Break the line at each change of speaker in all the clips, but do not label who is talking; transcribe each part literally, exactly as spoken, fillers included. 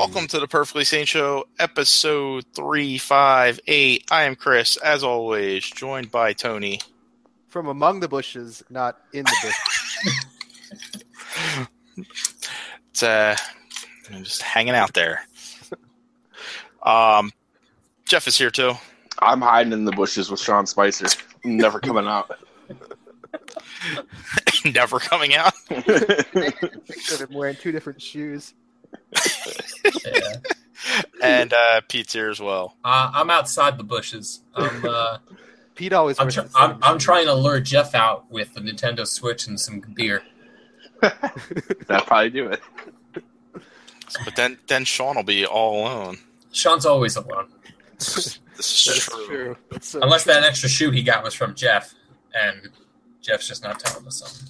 Welcome to the Perfectly Sane Show, episode three fifty-eight. I am Chris, as always, joined by Tony.
From among the bushes, not in the bushes.
It's uh, I'm just hanging out there. Um, Jeff is here too.
I'm hiding in the bushes with Sean Spicer. Never coming out.
Never coming out.
I'm wearing two different shoes.
Yeah.
And
uh, Pete's here as well.
Uh, I'm outside the bushes. I'm, uh,
Pete always.
I'm, tr- I'm, I'm trying to lure Jeff out with the Nintendo Switch and some beer.
That'll probably do it.
But then, then Sean will be all alone.
Sean's always alone.
This is
That's
true.
true. That's so
Unless
true.
that extra shoe he got was from Jeff, and Jeff's just not telling us something.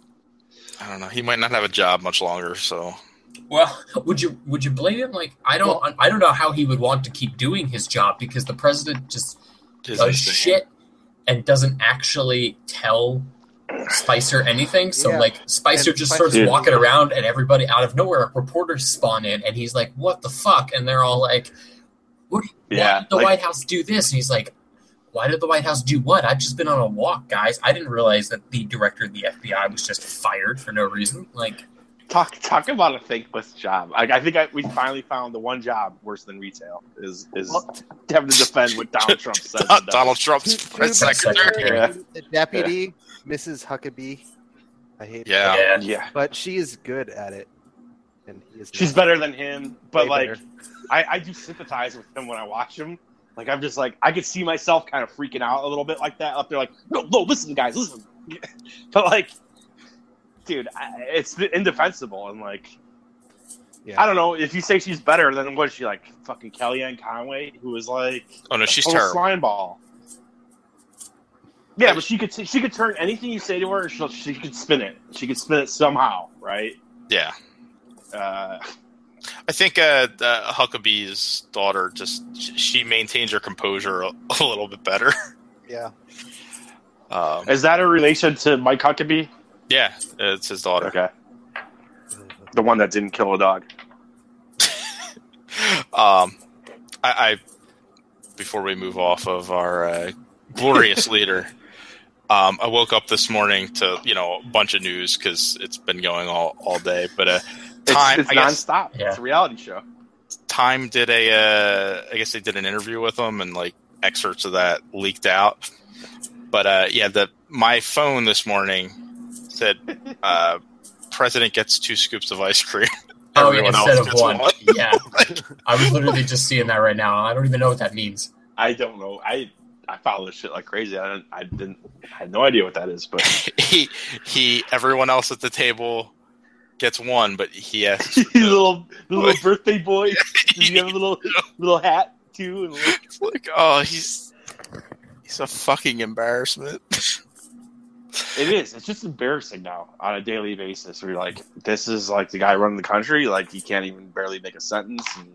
I don't know. He might not have a job much longer, so.
Well, would you would you blame him? Like, I don't well, I don't know how he would want to keep doing his job because the president just does insane. shit and doesn't actually tell Spicer anything. So yeah. like Spicer and just Spicer, starts walking yeah. around, and everybody out of nowhere, reporters spawn in, and he's like, "What the fuck?" And they're all like, "What?
Yeah,
why did the like, White House do this?" And he's like, "Why did the White House do what? I've just been on a walk, guys. I didn't realize that the director of the F B I was just fired for no reason." Like.
Talk talk about a thankless job. Like, I think I, we finally found the one job worse than retail is is having to defend what Donald Trump says.
Donald Trump's press secretary.
Yeah. The deputy, yeah. Missus Huckabee. I hate
yeah.
her.
Yeah, yeah.
But she is good at it, and he is.
She's better than him. But
Way
like,
better.
I, I do sympathize with him when I watch him. Like, I'm just like, I could see myself kind of freaking out a little bit like that up there. Like, no, no, listen, guys, listen. But like. Dude, it's indefensible, and like, yeah. I don't know if you say she's better than what is she like, fucking Kellyanne Conway, who is like,
oh no, she's
a
terrible,
slime ball. Yeah, but she could she could turn anything you say to her, she she could spin it. She could spin it somehow, right?
Yeah.
Uh,
I think uh, uh, Huckabee's daughter just she maintains her composure a, a little bit better.
Yeah.
Um, is that a relation to Mike Huckabee?
Yeah, it's his daughter.
Okay. The one that didn't kill a dog.
um, I, I before we move off of our uh, glorious leader, um, I woke up this morning to you know a bunch of news because it's been going all, all day. But uh, Time,
it's, it's
I guess,
nonstop. Yeah. It's a reality show.
Time did a, uh, I guess they did an interview with him, and like excerpts of that leaked out. But uh, yeah, the my phone this morning. Said uh, president gets two scoops of ice cream.
Oh, yeah, instead of one. one. Yeah. I was literally just seeing that right now. I don't even know what that means.
I don't know. I I follow this shit like crazy. I didn't, I didn't I had no idea what that is, but
he he everyone else at the table gets one, but he has
little little birthday boy. Does he have a little little hat too? And little...
It's like, oh, he's he's a fucking embarrassment.
It is. It's just embarrassing now on a daily basis. Where you're like, this is like the guy running the country. Like, he can't even barely make a sentence. And...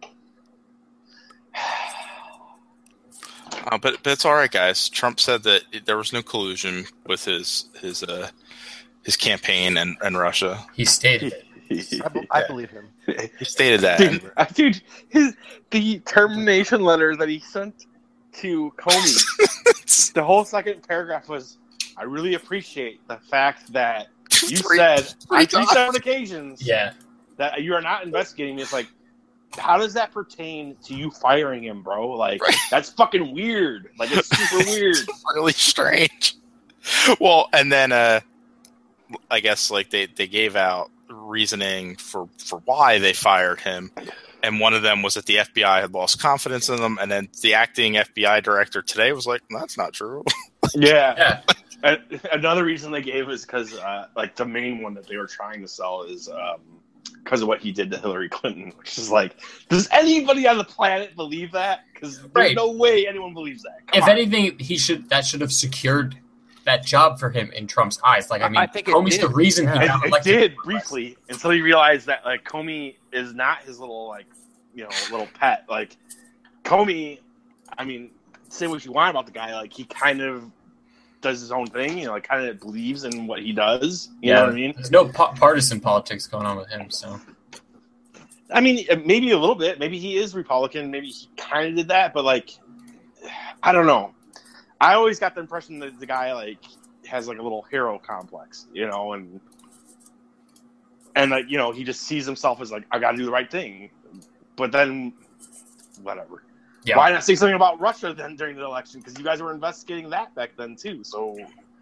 uh, but but it's all right, guys. Trump said that there was no collusion with his his uh, his campaign and, and Russia.
He stated it.
I, be- I believe him.
He stated that.
Dude, dude his the termination letter that he sent to Comey. The whole second paragraph was. I really appreciate the fact that you
three,
said
three
on three separate occasions
yeah.
that you are not investigating me. It's like, how does that pertain to you firing him, bro? Like, right. That's fucking weird. Like, it's super weird.
It's really strange. Well, and then uh, I guess like they, they gave out reasoning for, for why they fired him. And one of them was that the F B I had lost confidence in them. And then the acting F B I director today was like, that's not true.
Yeah.
yeah.
And another reason they gave is because, uh, like, the main one that they were trying to sell is because um, of what he did to Hillary Clinton, which is like, does anybody on the planet believe that? Because there's
right.
no way anyone believes that. Come
if
on.
anything, he should that should have secured that job for him in Trump's eyes. Like, I mean, I think Comey's the reason he got
it,
elected.
It did briefly until he realized that like Comey is not his little like you know little pet. Like Comey, I mean, say what you want about the guy, like he kind of does his own thing. You know, like kind of believes in what he does. You
yeah,
know what I mean?
There's no pa- partisan politics going on with him. So
I mean, maybe a little bit. Maybe he is Republican. Maybe he kind of did that, but like, I don't know. I always got the impression that the guy like has like a little hero complex, you know, and and like you know he just sees himself as like I got to do the right thing, but then whatever. Yeah. Why not say something about Russia then during the election? Because you guys were investigating that back then too. So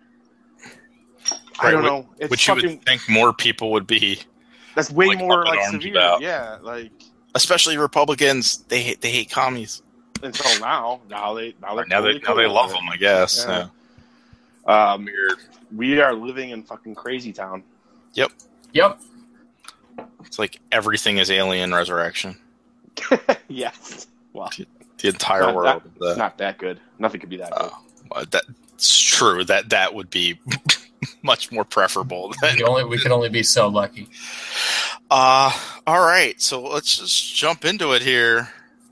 I
right,
don't
which,
know. It's
which
fucking,
you would think more people would be.
That's way
like,
more like severe. About. Yeah, like
especially Republicans. They hate they hate commies.
Until now, now they now,
right, now they now they love them. I guess.
Yeah. Yeah. Um, Weird. We are living in fucking crazy town.
Yep.
Yep.
It's like everything is Alien Resurrection.
Yes. Well,
the, the entire
not,
world.
That, it's not that good. Nothing could be that good.
Uh, that's true. That that would be much more preferable. Than...
We, could only, we could only be so lucky.
Uh, all right. So let's just jump into it here.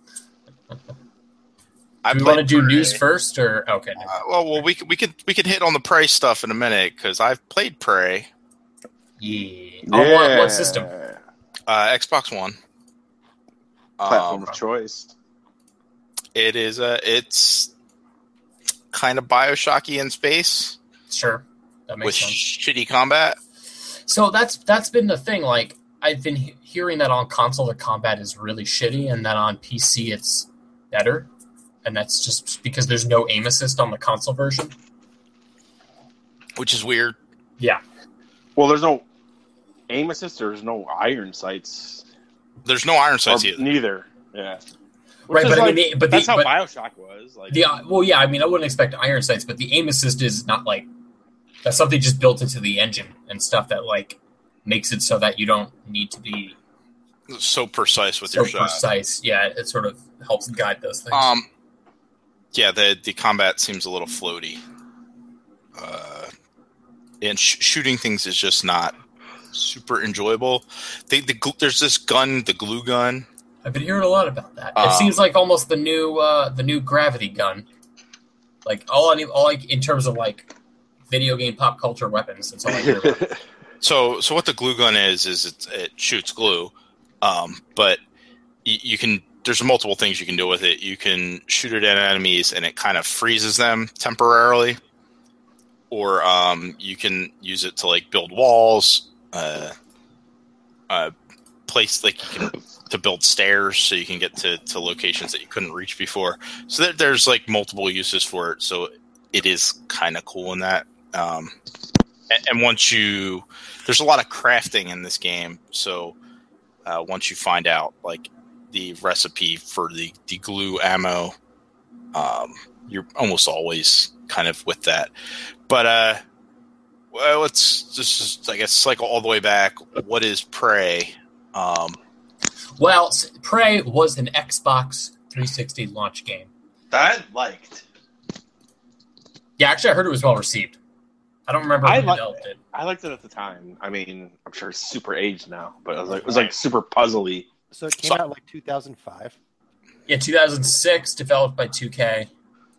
I do we want to do Prey. News first, or okay?
Uh, well, well, we could we could we could hit on the Prey stuff in a minute because I've played Prey.
Yeah. Oh, yeah. What, what system?
Uh, Xbox One.
Platform
um,
of choice.
It is a. It's kind of Bioshocky in space.
Sure, that makes
with
sense.
Shitty combat.
So that's that's been the thing. Like I've been he- hearing that on console the combat is really shitty, and that on P C it's better. And that's just because there's no aim assist on the console version.
Which is weird.
Yeah.
Well, there's no aim assist. There's no iron sights.
There's no iron sights
or
either.
Neither. Yeah.
Which right, but
like,
I mean, but
that's
the,
how
but
Bioshock was. Like,
the, well, yeah, I mean, I wouldn't expect iron sights, but the aim assist is not like that's something just built into the engine and stuff that like makes it so that you don't need to be
so precise with
so
your shot.
Precise, yeah. It sort of helps guide those things.
Um. Yeah, the the combat seems a little floaty. Uh, and sh- shooting things is just not super enjoyable. They, the, there's this gun, the glue gun.
I've been hearing a lot about that. It
um,
seems like almost the new uh, the new gravity gun. Like all I all like in terms of like video game pop culture weapons. That's all I hear about.
So so what the glue gun is is it, it shoots glue, um, but y- you can. There's multiple things you can do with it. You can shoot it at enemies and it kind of freezes them temporarily. Or um, you can use it to like build walls, uh, uh, place like you can to build stairs so you can get to, to locations that you couldn't reach before. So there, there's like multiple uses for it. So it is kind of cool in that. Um, and, and once you, there's a lot of crafting in this game. So uh, once you find out like, the recipe for the, the glue ammo, um, you're almost always kind of with that. But uh, well, let's just, I guess, cycle all the way back. What is Prey? Um,
well, Prey was an Xbox three sixty launch game.
That I liked.
Yeah, actually, I heard it was well received. I don't remember who
I li-
developed it.
I liked it at the time. I mean, I'm sure it's super aged now, but it was like, it was like super puzzly.
So it came
so,
out like two thousand five.
Yeah, two thousand six, developed by two K.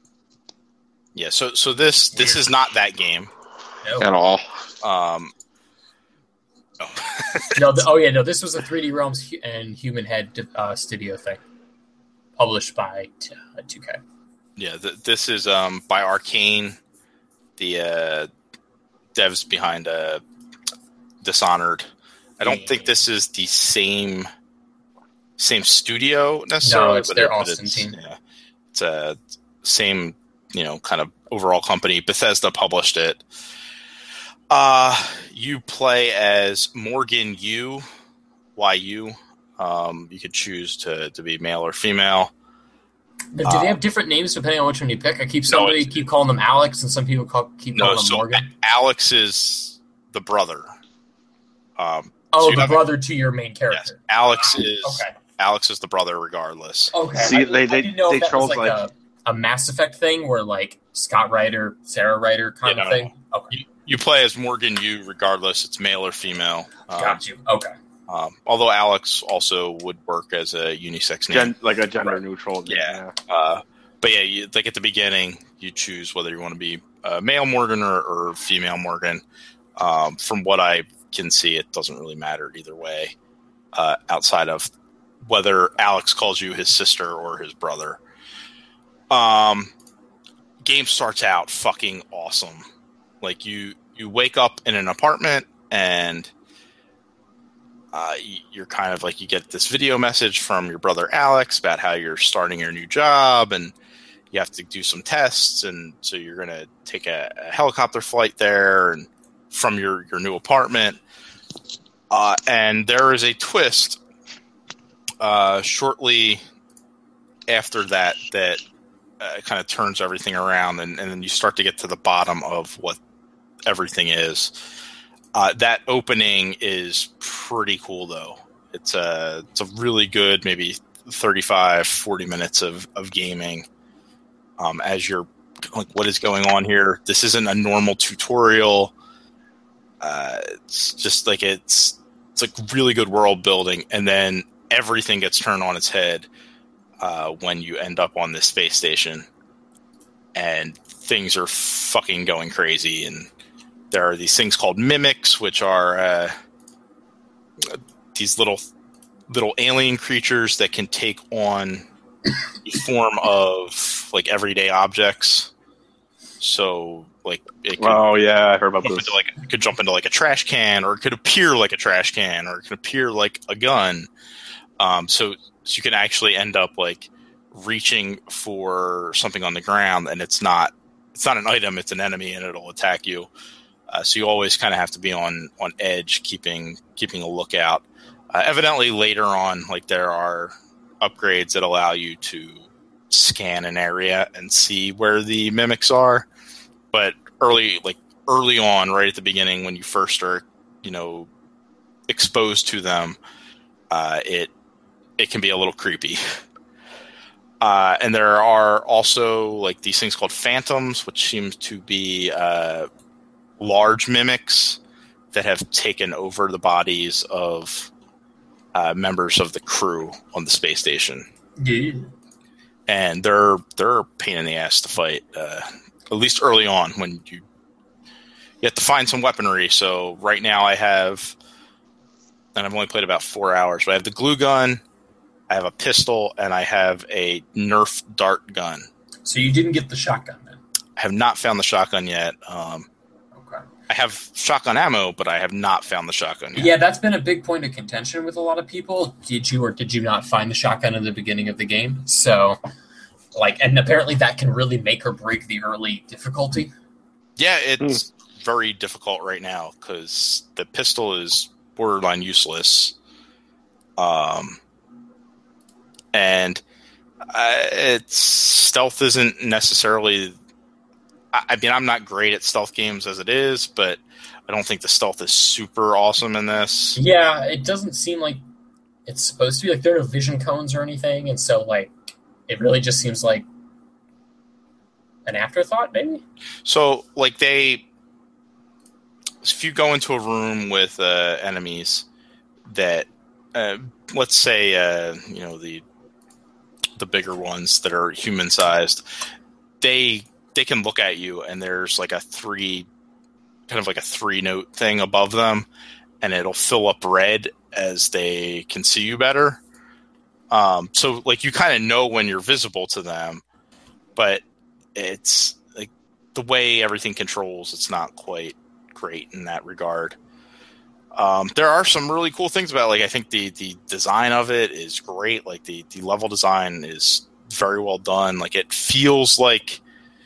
Yeah, so so this this
Weird.
is not that game
Nope.
At all.
Um,
no. no the, oh yeah, no. This was a three D Realms and Human Head uh, studio thing, published by t- uh, two K.
Yeah, th- this is um, by Arcane, the uh, devs behind uh, Dishonored. I don't
yeah.
think this is the same. Same studio necessarily,
no, it's
but,
their
it, but
Austin
it's,
team.
Yeah, it's a same, you know, kind of overall company. Bethesda published it. Uh, you play as Morgan Yu, Y U. Um, you could choose to, to be male or female.
But do they have different names depending on which one you pick? I keep somebody
no,
keep calling them Alex, and some people call, keep
no,
calling them
so
Morgan.
Alex is the brother. Um,
oh,
so
the
have,
brother to your main character.
Yes, Alex
wow.
is.
Okay.
Alex is the brother, regardless.
Okay.
See,
I,
they
I
they
didn't know
they
if that
chose
was like,
like
a, a Mass Effect thing, where like Scott Ryder, Sarah Ryder kind
yeah,
of
no,
thing. Okay.
You, you play as Morgan Yu, regardless it's male or female. Um,
Got you. Okay.
Um, although Alex also would work as a unisex name,
gen, like a gender
right.
neutral.
Yeah. yeah. Uh, but yeah, you, like at the beginning, you choose whether you want to be uh, male Morgan or, or female Morgan. Um, from what I can see, it doesn't really matter either way. Uh, outside of whether Alex calls you his sister or his brother. Um, game starts out fucking awesome. Like you, you wake up in an apartment and uh, you're kind of like, you get this video message from your brother Alex about how you're starting your new job and you have to do some tests. And so you're going to take a, a helicopter flight there and from your, your new apartment. Uh, and there is a twist uh, shortly after that that uh, kind of turns everything around, and, and then you start to get to the bottom of what everything is. Uh, that opening is pretty cool, though. It's a it's a really good, maybe thirty-five, forty minutes of, of gaming um, as you're like, what is going on here? This isn't a normal tutorial. Uh, it's just like it's it's like really good world building, and then everything gets turned on its head uh, when you end up on this space station, and things are fucking going crazy. And there are these things called mimics, which are uh, these little little alien creatures that can take on the form of like everyday objects. So, like, it could,
oh yeah, I heard about
jump
this.
into, like, it could jump into like a trash can, or it could appear like a trash can, or it could appear like a gun. Um, so, so you can actually end up like reaching for something on the ground, and it's not it's not an item; it's an enemy, and it'll attack you. Uh, so you always kind of have to be on on edge, keeping keeping a lookout. Uh, evidently, later on, like there are upgrades that allow you to scan an area and see where the mimics are. But early, like early on, right at the beginning, when you first are, you know, exposed to them, uh, it it can be a little creepy. Uh, and there are also like these things called phantoms, which seems to be uh, large mimics that have taken over the bodies of uh, members of the crew on the space station.
Yeah.
And they're they're a pain in the ass to fight. Uh, at least early on, when you you have to find some weaponry. So right now I have, and I've only played about four hours, but I have the glue gun, I have a pistol, and I have a Nerf dart gun.
So you didn't get the shotgun then?
I have not found the shotgun yet. Um,
Okay.
I have shotgun ammo, but I have not found the shotgun yet.
Yeah, that's been a big point of contention with a lot of people. Did you or did you not find the shotgun in the beginning of the game? So, like, and apparently that can really make or break the early difficulty.
Yeah, it's mm. very difficult right now because the pistol is borderline useless. Um, and uh, it's stealth isn't necessarily. I, I mean, I'm not great at stealth games as it is, but I don't think the stealth is super awesome in this.
Yeah, it doesn't seem like it's supposed to be. Like, there are no vision cones or anything, and so, like, it really just seems like an afterthought, maybe? So,
like, they... If you go into a room with uh, enemies that... Uh, let's say, uh, you know, the the bigger ones that are human-sized, they they can look at you, and there's, like, a three... kind of like a three-note thing above them, and it'll fill up red as they can see you better. Um, so, like, you kind of know when you're visible to them, but it's, like, the way everything controls, it's not quite great in that regard. Um, there are some really cool things about it. Like, I think the, the design of it is great. Like, the, the level design is very well done. Like, it feels like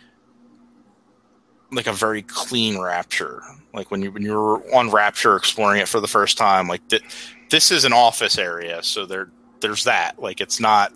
like a very clean Rapture. Like when you when you're on Rapture exploring it for the first time, like th- this is an office area, so there there's that. Like it's not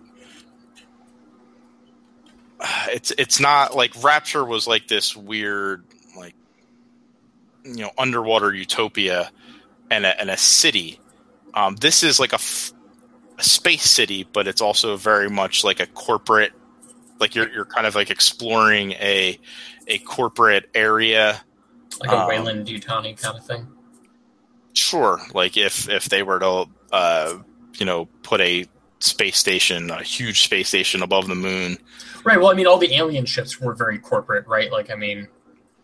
it's it's not like Rapture was like this weird like you know underwater utopia and a, and a city. Um, this is like a, f- a space city, but it's also very much like a corporate. Like you're you're kind of like exploring a a corporate area,
like a
um,
Weyland-Yutani kind of thing.
Sure, like if if they were to uh, you know put a space station, a huge space station above the moon.
Right. Well, I mean, all the alien ships were very corporate, right? Like, I mean,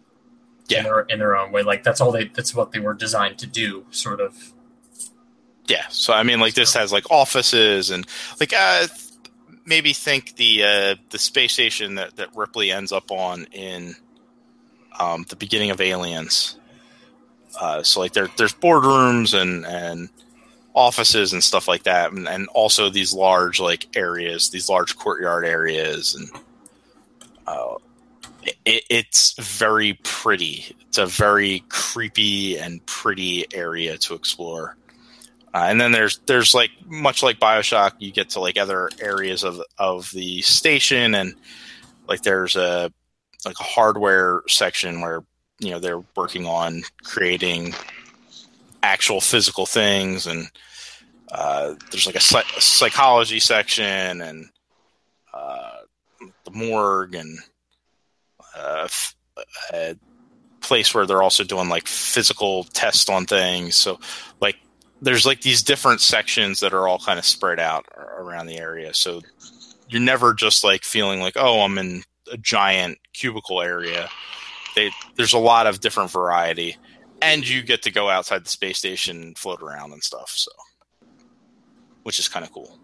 yeah,
in their, in their own way. Like that's all they. That's what they were designed to do, sort of.
Yeah, so I mean, like this has like offices and like uh, maybe think the uh, the space station that, that Ripley ends up on in um, the beginning of Aliens. Uh, so like there there's boardrooms and, and offices and stuff like that, and, and also these large like areas, these large courtyard areas, and uh, it, it's very pretty. It's a very creepy and pretty area to explore. Uh, and then there's there's like much like BioShock, you get to like other areas of of the station, and like there's a like a hardware section where you know they're working on creating actual physical things, and uh, there's like a, psych- a psychology section, and uh, the morgue, and uh, f- a place where they're also doing like physical tests on things. So like there's like these different sections that are all kind of spread out around the area. So you're never just like feeling like, oh, I'm in a giant cubicle area. They, there's a lot of different variety, and you get to go outside the space station and float around and stuff. So, which is kind of cool.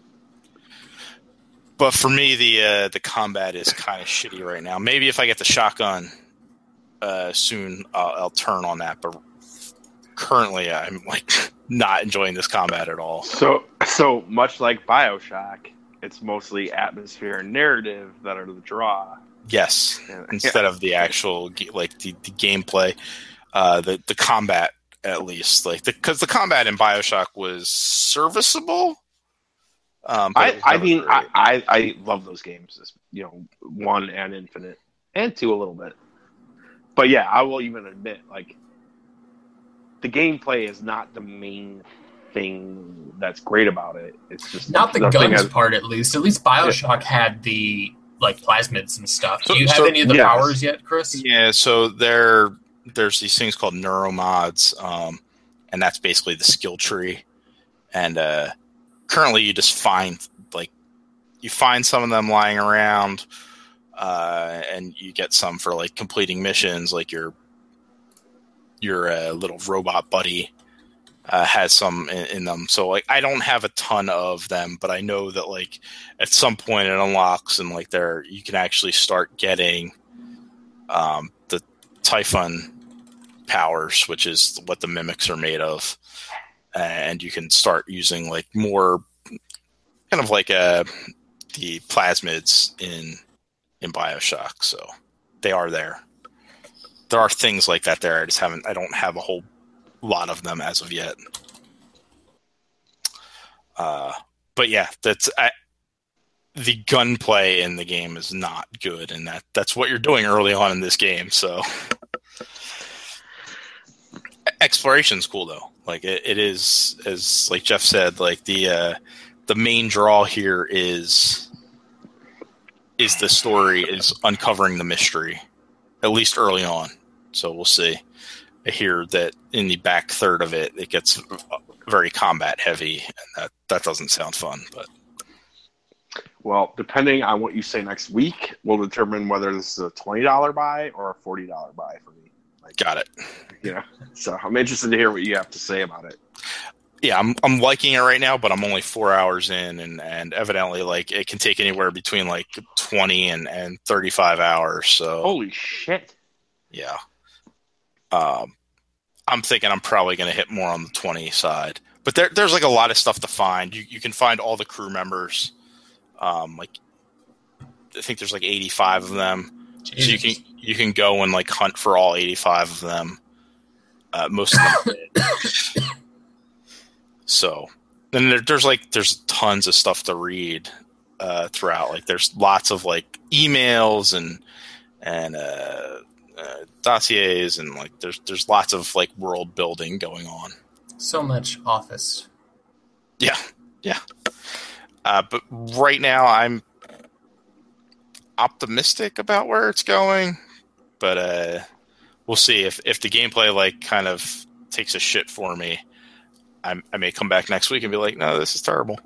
But for me, the uh, the combat is kind of shitty right now. Maybe if I get the shotgun uh, soon, I'll, I'll turn on that. But currently, I'm like not enjoying this combat at all.
So, so much like BioShock, it's mostly atmosphere and narrative that are the draw.
Yes,
Yeah.
instead of the actual like the, the gameplay, uh, the the combat at least, like because the, the combat in BioShock was serviceable. Um, but
I, I mean, I, I, I love those games. You know, one and Infinite, and two a little bit. But yeah, I will even admit, like, the gameplay is not the main thing that's great about it. It's just
not the,
the
guns
thing
part, at least. At least BioShock yeah. had the like plasmids and stuff. Do you
so,
have
so,
any of the
yes.
powers yet, Chris?
Yeah, so there, there's these things called neuromods, um, and that's basically the skill tree. And uh, currently, you just find like you find some of them lying around, uh, and you get some for like completing missions, like your your uh, little robot buddy. Uh, has some in, in them. So like I don't have a ton of them, but I know that like at some point it unlocks and like there you can actually start getting um, the Typhon powers, which is what the mimics are made of. And you can start using like more kind of like uh, the plasmids in in BioShock. So they are there. There are things like that there. I just haven't I don't have a whole lot of them as of yet. Uh, but yeah, that's I, the gunplay in the game is not good, and that that's what you're doing early on in this game. So exploration's cool though. Like it, it is, as like Jeff said, like the uh, the main draw here is is the story is uncovering the mystery, at least early on. So we'll see. I hear that in the back third of it, it gets very combat heavy, and that, that doesn't sound fun. But
well, depending on what you say next week, will determine whether this is a twenty dollars buy or a forty dollars buy for me. Like,
got it.
You know, so I'm interested to hear what you have to say about it.
Yeah, I'm I'm liking it right now, but I'm only four hours in, and, and evidently, like it can take anywhere between like twenty and, and thirty-five hours. So
holy shit!
Yeah. Um, I'm thinking I'm probably going to hit more on the twenty side, but there, there's like a lot of stuff to find. You, you can find all the crew members. Um, like I think there's like eighty-five of them. Jesus. So you can, you can go and like hunt for all eighty-five of them. Uh, most of them did. So then there, there's like, there's tons of stuff to read, uh, throughout. Like there's lots of like emails and, and, uh, Uh, dossiers and like there's there's lots of like world building going on.
So much Office.
Yeah, yeah. Uh, but right now I'm optimistic about where it's going, but uh, we'll see if if the gameplay like kind of takes a shit for me. I, I may come back next week and be like, no, this is terrible.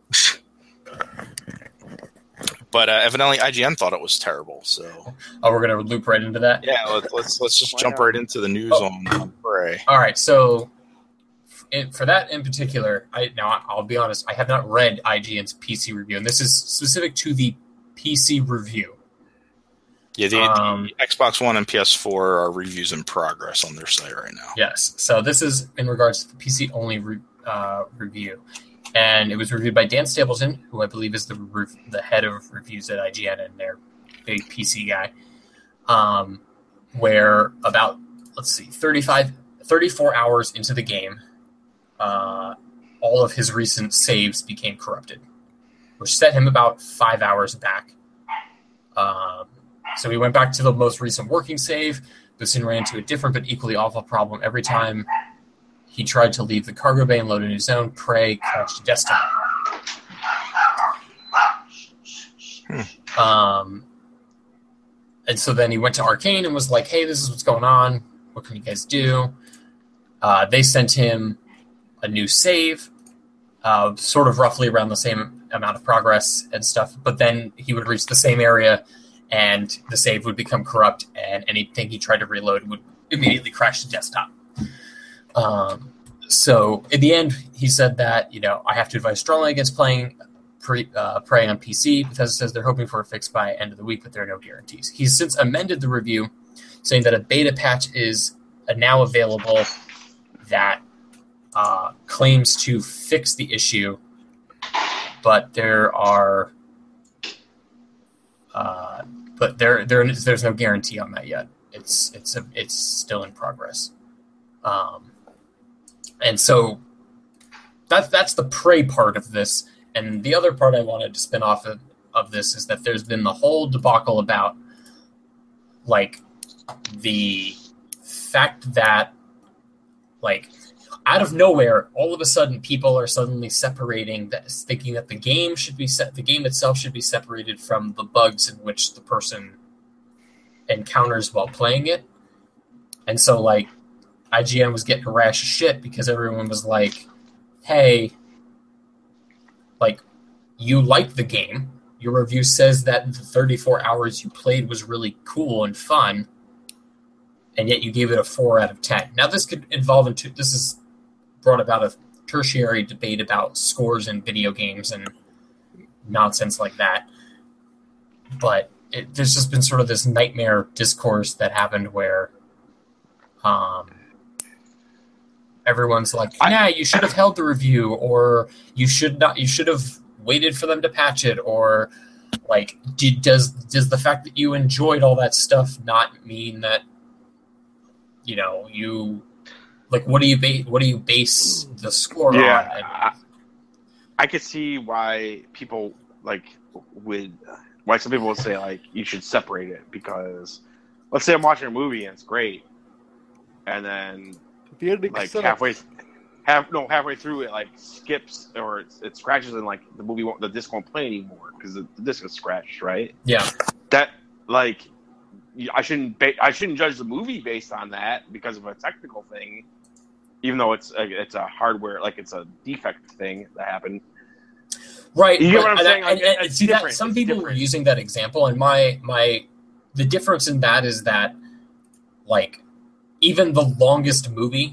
But uh, evidently, I G N thought it was terrible. So,
oh, we're gonna loop right into that.
Yeah, let's let's, let's just jump right into the news oh. on, on Prey.
All right, so it, for that in particular, I now I'll be honest, I have not read I G N's P C review, and this is specific to the P C review.
Yeah, the,
um,
the Xbox One and P S four are reviews in progress on their site right now.
Yes, so this is in regards to the P C only re, uh, review, and it was reviewed by Dan Stapleton, who I believe is the rev- the head of reviews at I G N and their big P C guy. Um, where about let's see, thirty-five, thirty-four hours into the game, uh, all of his recent saves became corrupted, which set him about five hours back. Um, so he went back to the most recent working save, but soon ran into a different but equally awful problem. Every time he tried to leave the cargo bay and load a new zone, Prey crashed desktop. Hmm. Um, and so then he went to Arcane and was like, hey, this is what's going on. What can you guys do? Uh, they sent him a new save, uh, sort of roughly around the same amount of progress and stuff, but then he would reach the same area and the save would become corrupt, and anything he tried to reload would immediately crash the desktop. Um, so in the end, he said that, you know, I have to advise strongly against playing pre, uh, Prey on P C. Bethesda says they're hoping for a fix by end of the week, but there are no guarantees. He's since amended the review, saying that a beta patch is uh, now available that uh, claims to fix the issue, but there are, uh, but there there there's no guarantee on that yet. It's it's a, it's still in progress, um, and so that's that's the Prey part of this. And the other part I wanted to spin off of, of this is that there's been the whole debacle about, like, the fact that, like, out of nowhere, all of a sudden, people are suddenly separating, that, thinking that the game should be set, the game itself should be separated from the bugs in which the person encounters while playing it. And so, like, I G N was getting a rash of shit because everyone was like, hey, like, you liked the game. Your review says that the thirty-four hours you played was really cool and fun, and yet you gave it a four out of ten. Now, this could involve into this is brought about a tertiary debate about scores in video games and nonsense like that. But it, there's just been sort of this nightmare discourse that happened where um, everyone's like, "Nah, you should have held the review," or "You should not. You should have waited for them to patch it," or like, did, does does the fact that you enjoyed all that stuff not mean that, you know, you like what do you base what do you base the score
yeah,
on? And,
I, I could see why people like would why some people would say like you should separate it, because let's say I'm watching a movie and it's great, and then
The ending
like
sucks.
halfway half no halfway through it like skips or it, it scratches and like the movie won't, the disc won't play anymore because the, the disc is scratched, right?
yeah,
That like I shouldn't ba- I shouldn't judge the movie based on that because of a technical thing, even though it's a, it's a hardware, like it's a defect thing that happened.
right.
You get
but,
what I'm
and,
saying?
and,
Like,
and
it's
see that
different.
some
It's
people
different.
were using that example, and my my the difference in that is that like even the longest movie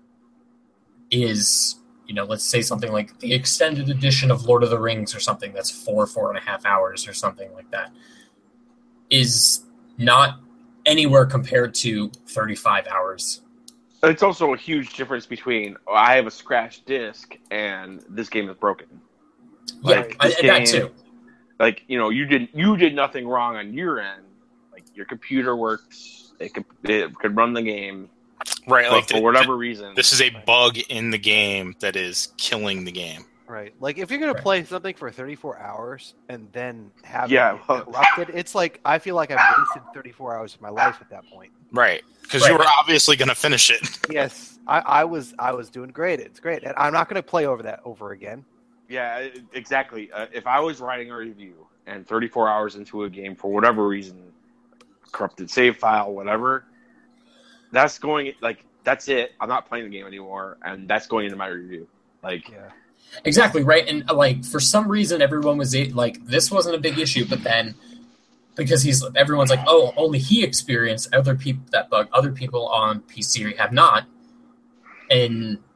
is, you know, let's say something like the extended edition of Lord of the Rings or something that's four, four and a half hours or something like that, is not anywhere compared to thirty-five hours.
It's also a huge difference between oh, I have a scratched disc and this game is broken.
Yeah,
Like,
I,
this
and that
game-
too.
Like, you know, you did you did nothing wrong on your end. Like your computer works, it could it could run the game,
Right,
but
like
for
the-
whatever reason.
this is a bug in the game that is killing the game.
Right. Like, if you're going
Right.
to play something for thirty-four hours and then have
Yeah,
it
well-
corrupted, it's like, I feel like I've wasted thirty-four hours of my life at that point.
Right, because
Right.
you were obviously going to finish it.
Yes, I, I was I was doing great. It's great. And I'm not going to play over that over again.
Yeah, e- exactly. Uh, if I was writing a review and thirty-four hours into a game for whatever reason, corrupted save file, whatever, that's going like that's it. I'm not playing the game anymore, and that's going into my review. Like,
Yeah.
Exactly, right? And, uh, like, for some reason, everyone was, a- like, this wasn't a big issue, but then, because he's, everyone's like, oh, only he experienced other people, that bug, other people on P C have not. And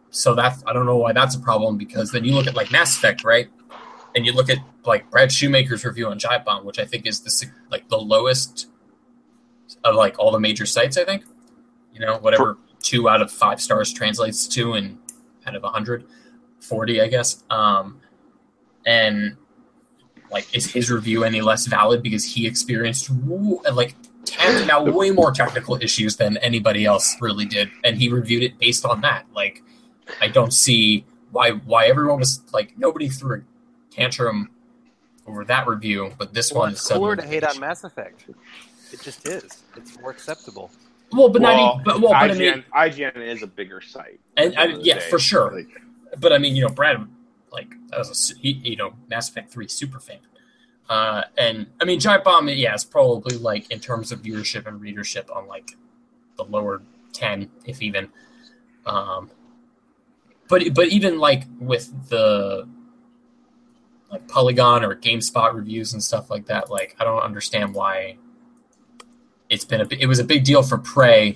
so that's I don't know why that's a problem, because then you look at like Mass Effect, right? And you look at like Brad Shoemaker's review on Giant Bomb, which I think is the like the lowest of like all the major sites. I think, you know, whatever two out of five stars translates to, and out of one hundred forty, I guess. Um, and like, is his review any less valid because he experienced like ten now way more technical issues than anybody else really did, and he reviewed it based on that? Like, I don't see why why everyone was like, nobody threw a tantrum over that review, but this
well,
one
it's
is
cooler to hate on Mass Effect. It just is. It's more acceptable.
Well, but
well,
not even. But, well, but
I G N,
I mean,
I G N is a bigger site,
and I, yeah,
day.
for sure.
Like,
but I mean, you know, Brad, like, that was a he, you know Mass Effect three super fan, uh, and I mean, Giant Bomb, yeah, it's probably like in terms of viewership and readership on like the lower ten, if even. Um, but but even like with the like Polygon or GameSpot reviews and stuff like that, like, I don't understand why it's been a it was a big deal for Prey.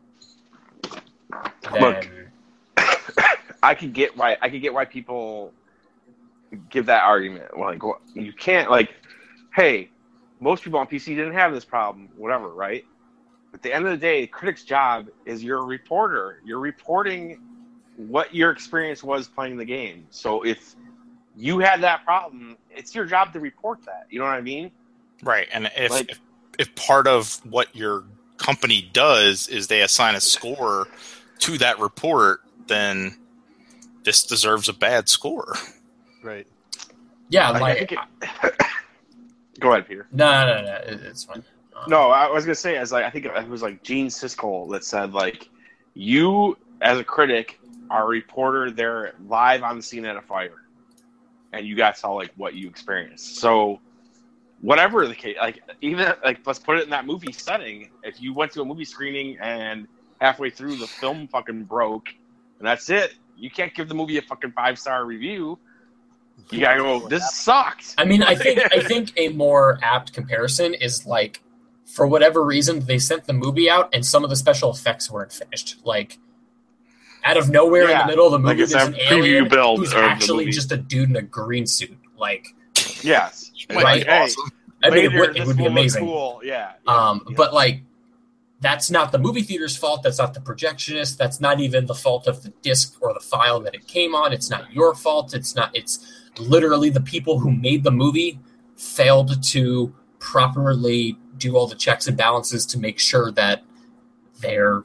Then,
Look, I could get why I could get why people give that argument. Like, well, you can't, like, hey, most people on P C didn't have this problem, whatever, right? At the end of the day, the critic's job is you're a reporter. You're reporting what your experience was playing the game. So if you had that problem, it's your job to report that. You know what I mean?
Right. And if,
Like,
if if part of what your company does is they assign a score to that report, then this deserves a bad score.
Right.
yeah,
like,
like,
I think it, go ahead, Peter.
no, no, no, it, it's fine. Um,
No, I was gonna say, as like I think it was like Gene Siskel that said, like, you as a critic are a reporter there live on the scene at a fire, and you got to tell like what you experienced. So whatever the case, like, even like, let's put it in that movie setting. If you went to a movie screening and halfway through the film fucking broke, and that's it, you can't give the movie a fucking five star review. You gotta go, this sucked.
I mean, I think I think a more apt comparison is like, for whatever reason, they sent the movie out and some of the special effects weren't finished. Like, out of nowhere
Yeah,
in the middle of the
like
movie,
it's
there's
a
an
preview
alien
build
who's
of the
actually
movie.
just a dude in a green suit. Like,
Yes,
Might
Right.
be
Hey,
awesome.
I mean, it
later,
would, it
this
would be
will look
amazing.
Cool. Yeah, yeah,
Um,
yeah.
But like, that's not the movie theater's fault. That's not the projectionist. That's not even the fault of the disc or the file that it came on. It's not your fault. It's not. It's literally the people who made the movie failed to properly do all the checks and balances to make sure that their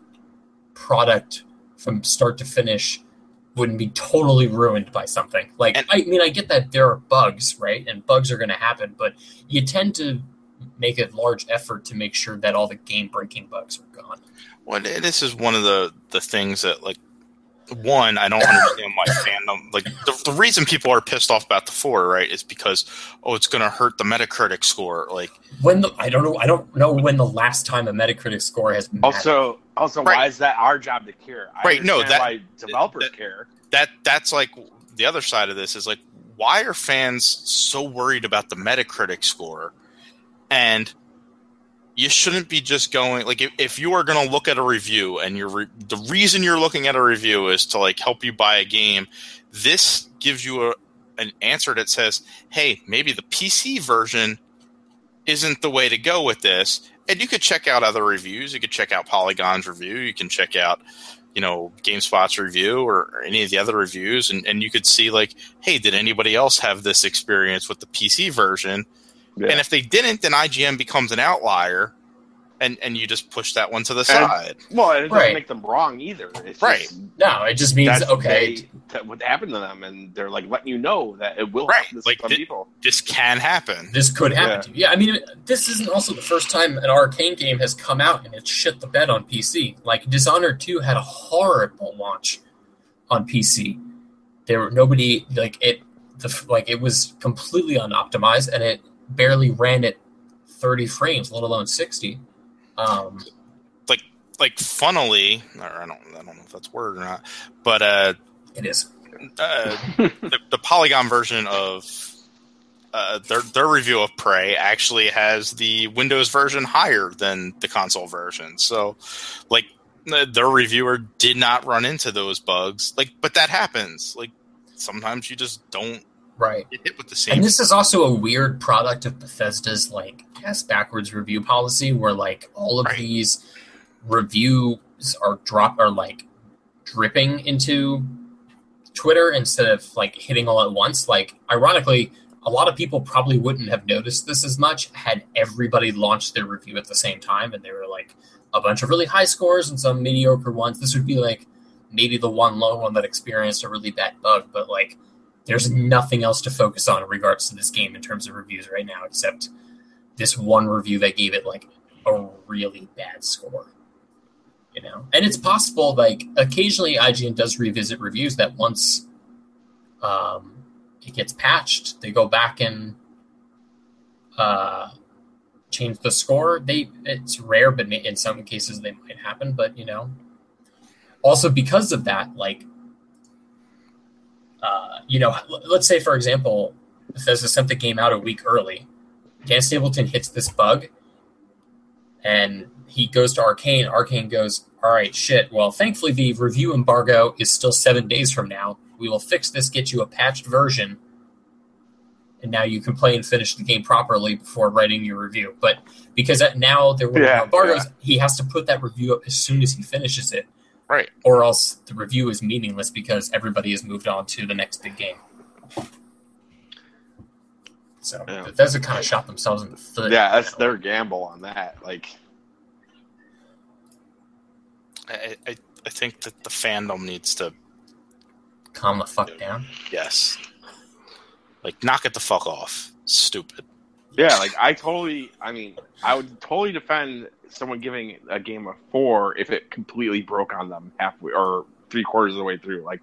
product from start to finish wouldn't be totally ruined by something. Like,
And-
I mean, I get that there are bugs, right? And bugs are going to happen, but you tend to make a large effort to make sure that all the game-breaking bugs are gone.
Well, this is one of the, the things that, like, one, I don't understand why fandom, like, the, the reason people are pissed off about the four, right, is because, oh, it's going to hurt the Metacritic score. Like,
When the I don't know I don't know when the last time a Metacritic score has been
Also, also,
Right.
why is that our job to care? I
Right, no,
understand
that-
why developers
that-
care.
that that's like the other side of this is like, why are fans so worried about the Metacritic score? And you shouldn't be just going, like, if, if you are going to look at a review and you're re- the reason you're looking at a review is to, like, help you buy a game, this gives you a, an answer that says, hey, maybe the P C version isn't the way to go with this. And you could check out other reviews. You could check out Polygon's review. You can check out, you know, GameSpot's review or, or any of the other reviews. And, and you could see, like, hey, did anybody else have this experience with the P C version?
Yeah.
And if they didn't, then I G N becomes an outlier, and, and you just push that one to the side.
Well, it doesn't
Right.
make them wrong either. It's
Right.
Just,
No, it just means
that's
okay.
they, that what happened to them, and they're like letting you know that it will
Right.
happen to
Like,
some
thi-
people.
This can happen.
This could happen
Yeah.
to you. Yeah, I mean, this isn't also the first time an Arcane game has come out and it shit the bed on P C. Like, Dishonored two had a horrible launch on P C. There were nobody like it. The like it was completely unoptimized and it barely ran at thirty frames, let alone sixty. Um,
Like, like funnily, or I don't, I don't know if that's a word or not, but uh,
it is.
uh, the, the Polygon version of uh, their their review of Prey actually has the Windows version higher than the console version. So, like, their reviewer did not run into those bugs. Like, but that happens. Like, sometimes you just don't
right.
get hit with the same.
And this is also a weird product of Bethesda's like ass backwards review policy, where like all of
right.
these reviews are drop are like dripping into Twitter instead of like hitting all at once. Like, ironically, a lot of people probably wouldn't have noticed this as much had everybody launched their review at the same time, and they were like a bunch of really high scores and some mediocre ones. This would be like maybe the one low one that experienced a really bad bug, but like there's nothing else to focus on in regards to this game in terms of reviews right now, except this one review that gave it like a really bad score. You know, and it's possible, like, occasionally I G N does revisit reviews that once um, it gets patched, they go back and uh, change the score. They It's rare, but in some cases they might happen. But, you know, also because of that, like, uh, you know, let's say, for example, Bethesda sent the game out a week early. Dan Stapleton hits this bug, and he goes to Arcane. Arcane goes, all right, shit. Well, thankfully, the review embargo is still seven days from now. We will fix this, get you a patched version, and now you can play and finish the game properly before writing your review. But because now there were
Yeah,
no embargoes,
yeah.
he has to put that review up as soon as he finishes it,
Right.
or else the review is meaningless because everybody has moved on to the next big game. So
Yeah.
Bethesda kind of shot themselves in the foot.
Yeah, that's
you know?
their gamble on that. Like,
I, I, I think that the fandom needs to,
Calm the fuck down.
yes, like, knock it the fuck off. Stupid.
yeah, like I totally. I mean, I would totally defend someone giving a game a four if it completely broke on them halfway or three quarters of the way through. Like,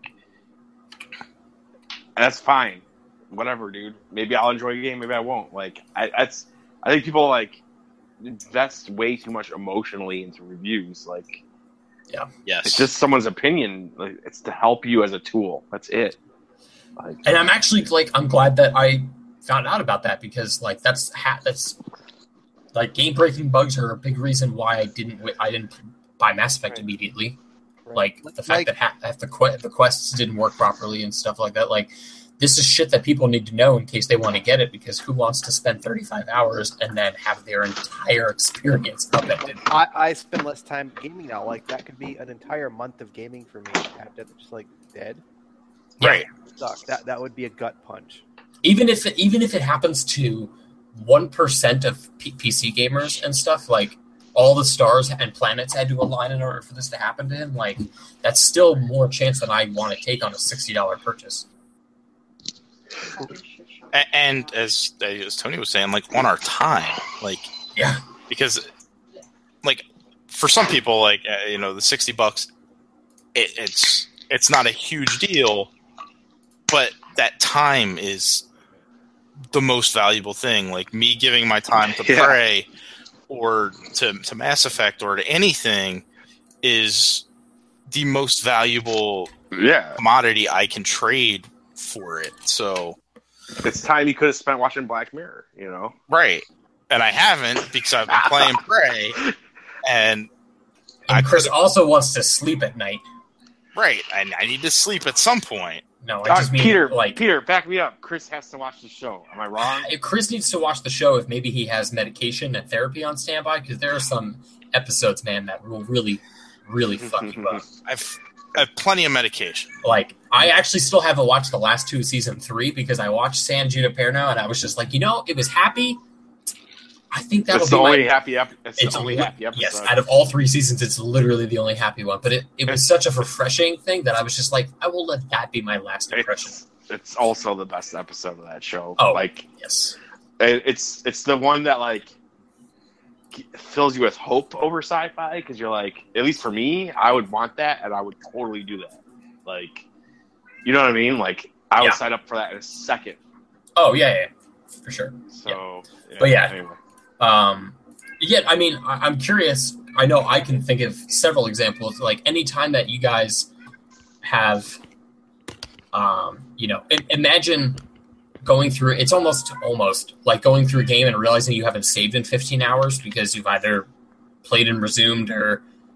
that's fine. Whatever, dude. Maybe I'll enjoy the game. Maybe I won't. Like, I, that's. I think people like invest way too much emotionally into reviews. Like,
Yes.
it's just someone's opinion. Like, it's to help you as a tool. That's it. Like,
And I'm actually like, I'm glad that I found out about that because like that's ha- that's like game breaking bugs are a big reason why I didn't wi- I didn't buy Mass Effect
Right.
immediately.
Right.
Like the fact
Like-
that ha- that the que- the quests didn't work properly and stuff like that. Like this is shit that people need to know in case they want to get it, because who wants to spend thirty-five hours and then have their entire experience upended?
I, I spend less time gaming now. Like that could be an entire month of gaming for me. to have that just like dead.
Right.
Suck. That that would be a gut punch.
Even if it, even if it happens to one percent of P- PC gamers and stuff, like all the stars and planets had to align in order for this to happen to him, like that's still more chance than I want to take on a sixty dollars purchase.
A- And as as Tony was saying, like, on our time, like,
Yeah.
because, like, for some people, like, uh, you know, the sixty bucks, it, it's it's not a huge deal, but that time is the most valuable thing. Like me giving my time to
Yeah.
Prey or to to Mass Effect or to anything is the most valuable
yeah,
commodity I can trade for it. So.
it's time you could have spent watching Black Mirror. You know.
Right. And I haven't because I've been playing Prey. And I
And Chris
could've-
also wants to sleep at night.
right. And I need to sleep at some point.
No, I
Uh,
just mean
Peter,
like
Peter, back me up. Chris has to watch the show. Am I wrong?
if Chris needs to watch the show if maybe he has medication and therapy on standby, because there are some episodes, man, that will really, really fuck you up.
I've, I have plenty of medication.
Like, I actually still haven't watched the last two season three because I watched San Junipero and I was just like, you know, it was happy. I think that'll
It's
be
the only
my,
happy. Ep- it's,
it's
the only
li-
happy episode.
yes, out of all three seasons, it's literally the only happy one. But it, it was such a refreshing thing that I was just like, I will let that be my last impression.
It's, it's also the best episode of that show.
Oh.
Like
Yes.
it- it's it's the one that like fills you with hope over sci-fi because you're like, at least for me, I would want that and I would totally do that. Like, you know what I mean? Like, I would
Yeah.
sign up for that in a second.
Oh, yeah, yeah, for sure.
So,
But yeah.
Anyway.
Um, yeah, I mean, I, I'm curious. I know I can think of several examples. Like any time that you guys have, um, you know, I- imagine going through. It's almost almost like going through a game and realizing you haven't saved in fifteen hours because you've either played and resumed or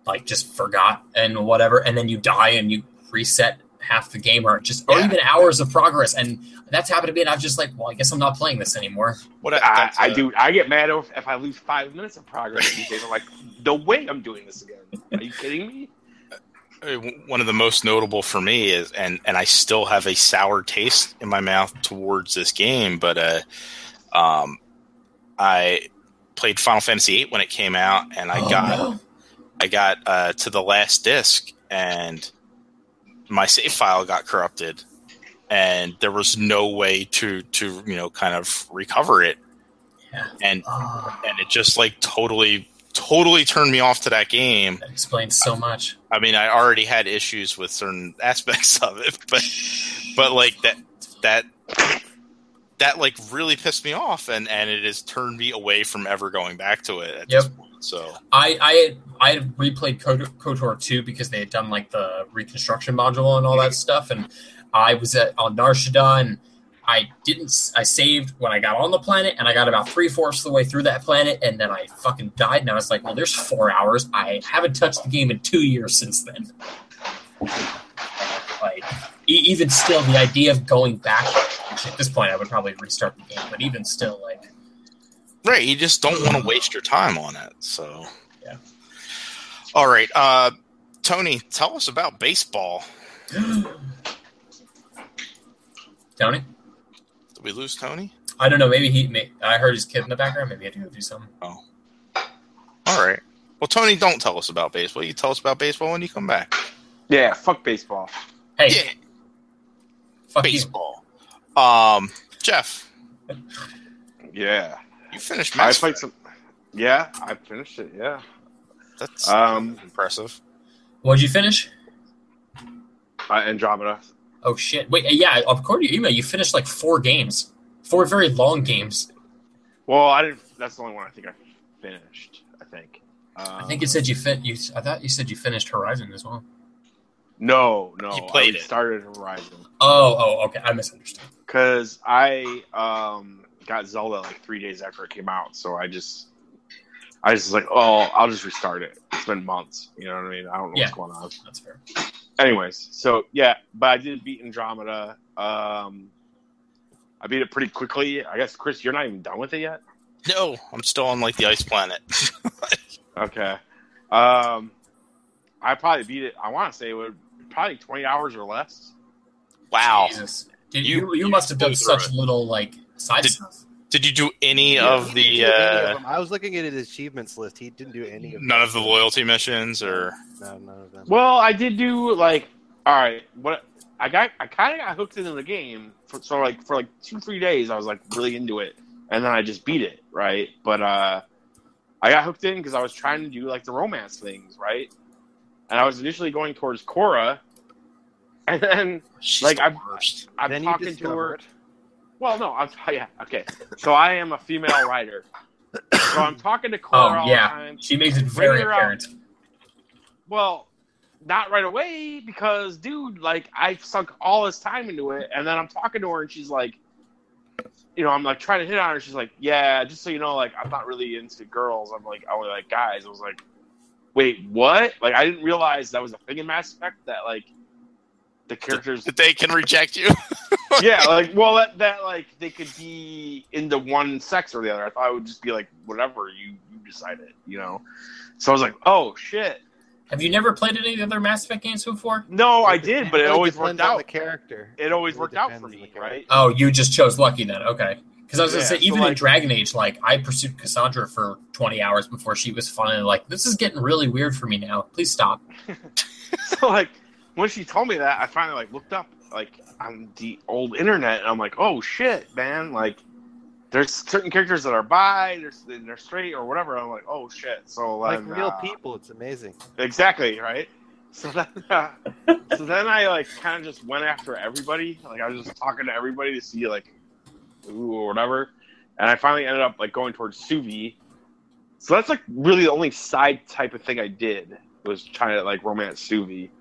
like just forgot and whatever, and then you die and you reset half the game or just or
Yeah.
even hours of progress, and that's happened to me. And I was just like, well, I guess I'm not playing this anymore.
What
I,
that's,
I
uh,
do. I get mad if, if I lose five minutes of progress these days. I'm like, no way I'm doing this again. Are you kidding me?
One of the most notable for me is, and, and I still have a sour taste in my mouth towards this game, but uh, um, I played Final Fantasy eight when it came out, and I
Oh,
got
no.
I got uh, to the last disc, and my save file got corrupted, and there was no way to to you know kind of recover it,
Yeah.
and
Oh,
and it just like totally totally turned me off to that game.
that explains so much.
I mean, I already had issues with certain aspects of it, but but like that that that like really pissed me off, and and it has turned me away from ever going back to it at
Yep.
this point. So
I I had, I had replayed Kot- KOTOR two because they had done like the reconstruction module and all that stuff, and I was at on Nar Shaddaa, and I didn't. I saved when I got on the planet, and I got about three fourths of the way through that planet, and then I fucking died. And I was like, "Well, there's four hours. I haven't touched the game in two years since then." Like, e- even still, the idea of going back. Actually, at this point, I would probably restart the game, but even still, like,
right, you just don't want to waste your time on it. So
Yeah.
All right, uh, Tony, tell us about baseball.
Tony.
Did we lose Tony?
I don't know. Maybe he. May, I heard his kid in the background. Maybe he had to go do something.
Oh, all right. Well, Tony, don't tell us about baseball. You tell us about baseball when you come back.
Yeah, fuck baseball.
Hey,
Yeah,
fuck you.
baseball. Um, Jeff,
Yeah,
you finished
I
Mass
played
Effect.
some. Yeah, I finished it. Yeah,
That's
Um,
impressive.
What'd you finish?
uh, Andromeda.
Oh shit! Wait, yeah. According to your email, you finished like four games, four very long games.
Well, I didn't. That's the only one I think I finished. I think. Um,
I think it said you fit. You. I thought you said you finished Horizon as well.
No, no.
You played
I
it.
Started Horizon
Oh, oh, okay. I misunderstood.
because I um got Zelda like three days after it came out, so I just. I just was like, oh, I'll just restart it. It's been months. You know what I mean? I don't know
Yeah.
what's going on.
That's fair.
Anyways, so yeah, but I did beat Andromeda. Um, I beat it pretty quickly. I guess, Chris, you're not even done with it yet?
No, I'm still on like the ice planet.
Okay. Um, I probably beat it, I want to say it would probably twenty hours or less.
Wow.
Jesus. Dude,
You-
you, you,
you
must have done
flew through
such
it.
little like side
Did-
stuff.
Did you do any
Yeah,
of
He
the
didn't do any of
uh,
them. I was looking at his achievements list. He didn't do any of
none
them.
of the loyalty missions, or
No, none of them.
Well, I did do like, all right, what I got, I kind of got hooked into the game. For, so like for like two, three days, I was like really into it, and then I just beat it, right? But uh, I got hooked in because I was trying to do like the romance things, right? And I was initially going towards Cora, and then
she's
Like,
the
I'm-
worst.
I'm
then you
talking to her.
discovered.
Well, no, I'm yeah, okay. So I am a female writer. So I'm talking to Cora
Oh
all
yeah,
the time.
she makes it very
Bring her out.
apparent.
Well, not right away because, dude, like I sunk all this time into it, and then I'm talking to her, and she's like, you know, I'm like trying to hit on her. She's like, yeah, just so you know, like I'm not really into girls. I'm like, I only like guys. I was like, wait, what? Like I didn't realize that was a thing in Mass Effect that like the characters.
That they can reject you.
Yeah, like well, that, that like they could be into one sex or the other. I thought it would just be like whatever you you decided, you know. So I was like, oh shit.
Have you never played any of the other Mass Effect games before?
No, I did, but it
really
always
depends
worked
on
out.
the character.
It always
really
worked out
depends
for
on the
me,
character.
right?
Oh, you just chose lucky then. Okay. Because I was gonna
Yeah,
say,
so,
even in
like-
Dragon Age, like I pursued Cassandra for twenty hours before she was finally like, "This is getting really weird for me now. Please stop."
So like when she told me that, I finally like looked up like on the old internet, and I'm like, oh shit, man! Like there's certain characters that are bi, there's they're straight or whatever. I'm like, oh shit. So
Like
then,
real
uh,
people, it's amazing.
Exactly, right? So then, uh, so then I like kind of just went after everybody. Like I was just talking to everybody to see like, ooh or whatever. And I finally ended up like going towards Suvi. So that's like really the only side type of thing I did was trying to like romance Suvi.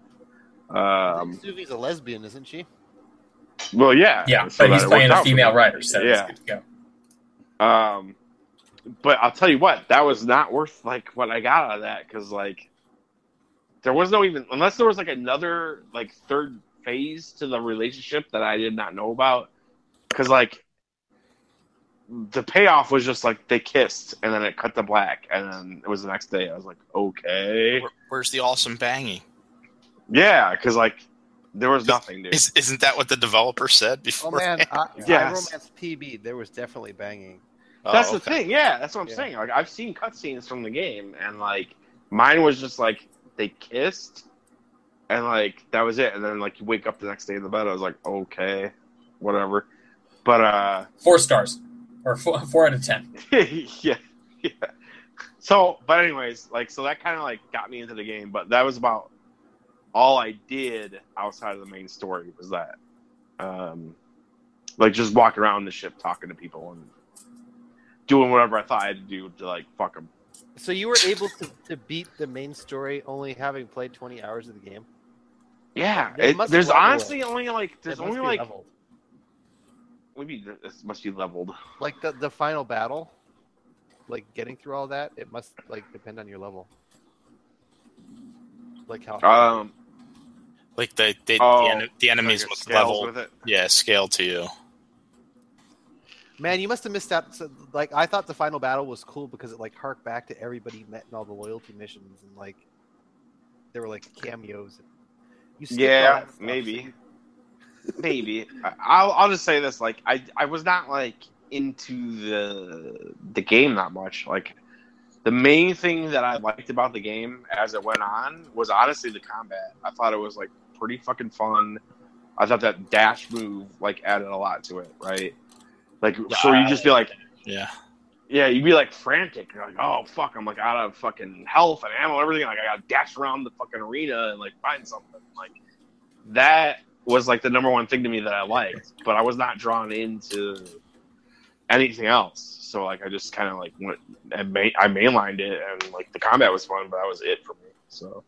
Um,
Suvi's a lesbian, isn't she?
well, yeah,
Yeah,
So
but he's
that it
playing
worked
a
out for
female
me.
writer, so
Yeah.
it's good to go.
Um, but I'll tell you what, that was not worth like what I got out of that because like there was no even unless there was like another like third phase to the relationship that I did not know about, because like the payoff was just like they kissed and then it cut to black and then it was the next day. I was like, okay,
Where, where's the awesome banging?
Yeah, because like there was nothing, dude.
Is, isn't that what the developer said before?
Oh man, I,
Yes.
I Romance P B. There was definitely banging.
That's
Oh,
the
okay.
thing. Yeah, that's what I'm
Yeah.
saying. Like I've seen cutscenes from the game, and like mine was just like they kissed, and like that was it. And then like you wake up the next day in the bed, I was like, okay, whatever. But uh,
Four stars. Or four, four out of ten.
yeah, yeah. So, but anyways, like so that kind of like got me into the game. But that was about all I did outside of the main story was that, um, like just walking around the ship talking to people and doing whatever I thought I had to do to like fuck them.
So you were able to, to beat the main story only having played twenty hours of the game?
Yeah,
They
it,
must
there's
level
honestly
it.
only like
It
there's
must
only
be
like
leveled.
maybe this must be leveled.
Like the, the final battle, like getting through all that, it must like depend on your level. Like how
Um,
Like the they,
oh,
the, en- the enemies
like it
must
scales
level,
with it.
yeah, scale to you.
Man, you must have missed out. So, like, I thought the final battle was cool because it like harked back to everybody you met in all the loyalty missions, and like there were like cameos. You skipped all
Yeah,
that stuff,
maybe, maybe. I- I'll I'll just say this: like I I was not like into the the game that much. Like the main thing that I liked about the game as it went on was honestly the combat. I thought it was like pretty fucking fun. I thought that dash move like added a lot to it, right? Like so you just be like,
Yeah.
yeah, you'd be like frantic. You're like, oh fuck, I'm like out of fucking health and ammo and everything. Like I gotta dash around the fucking arena and like find something. Like that was like the number one thing to me that I liked, but I was not drawn into anything else. So like I just kind of like went and main, I mainlined it, and like the combat was fun, but that was it for me. So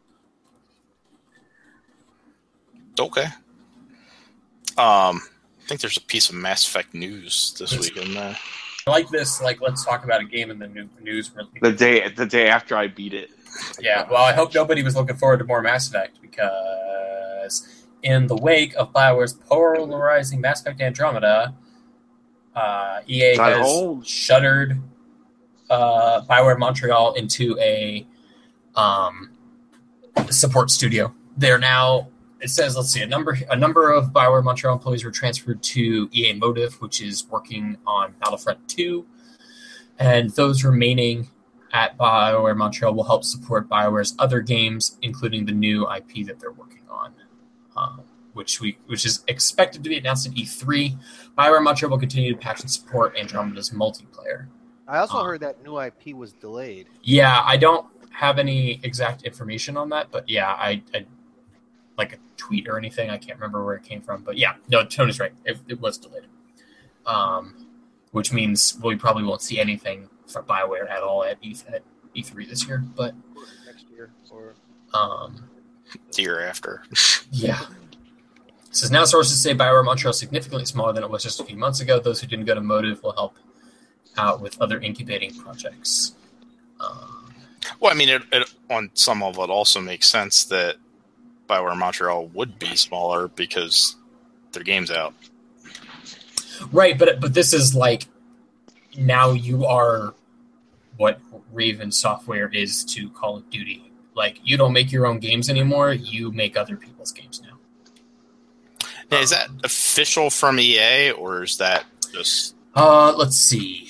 Okay. Um, I think there's a piece of Mass Effect news this week in there.
I like this. Like, let's talk about a game in the new news.
the day the day after I beat it,
Yeah, well, I hope nobody was looking forward to more Mass Effect, because in the wake of BioWare's polarizing Mass Effect Andromeda, uh, E A
It's on
has
hold.
shuttered uh, BioWare Montreal into a um, support studio. They're now, it says, let's see, a number a number of BioWare Montreal employees were transferred to E A Motive, which is working on Battlefront two, and those remaining at BioWare Montreal will help support BioWare's other games, including the new I P that they're working on, um, which we which is expected to be announced at E three. BioWare Montreal will continue to patch and support Andromeda's multiplayer.
I also
Um,
heard that new I P was delayed.
Yeah, I don't have any exact information on that, but yeah, I, I like a tweet or anything. I can't remember where it came from, but yeah, no, Tony's right. It, it was delayed, um, which means we probably won't see anything from BioWare at all at E at E three this year. But
Next year or
um,
The year after.
yeah. It says now sources say BioWare Montreal is significantly smaller than it was just a few months ago. Those who didn't go to Motive will help out with other incubating projects. Um,
Well, I mean, it, it, on some level, it also makes sense that BioWare Montreal would be smaller because their game's out.
right, but but this is like now you are what Raven Software is to Call of Duty. Like, you don't make your own games anymore. You make other people's games now.
Now, is that official from E A, or is that just...
Uh, let's see.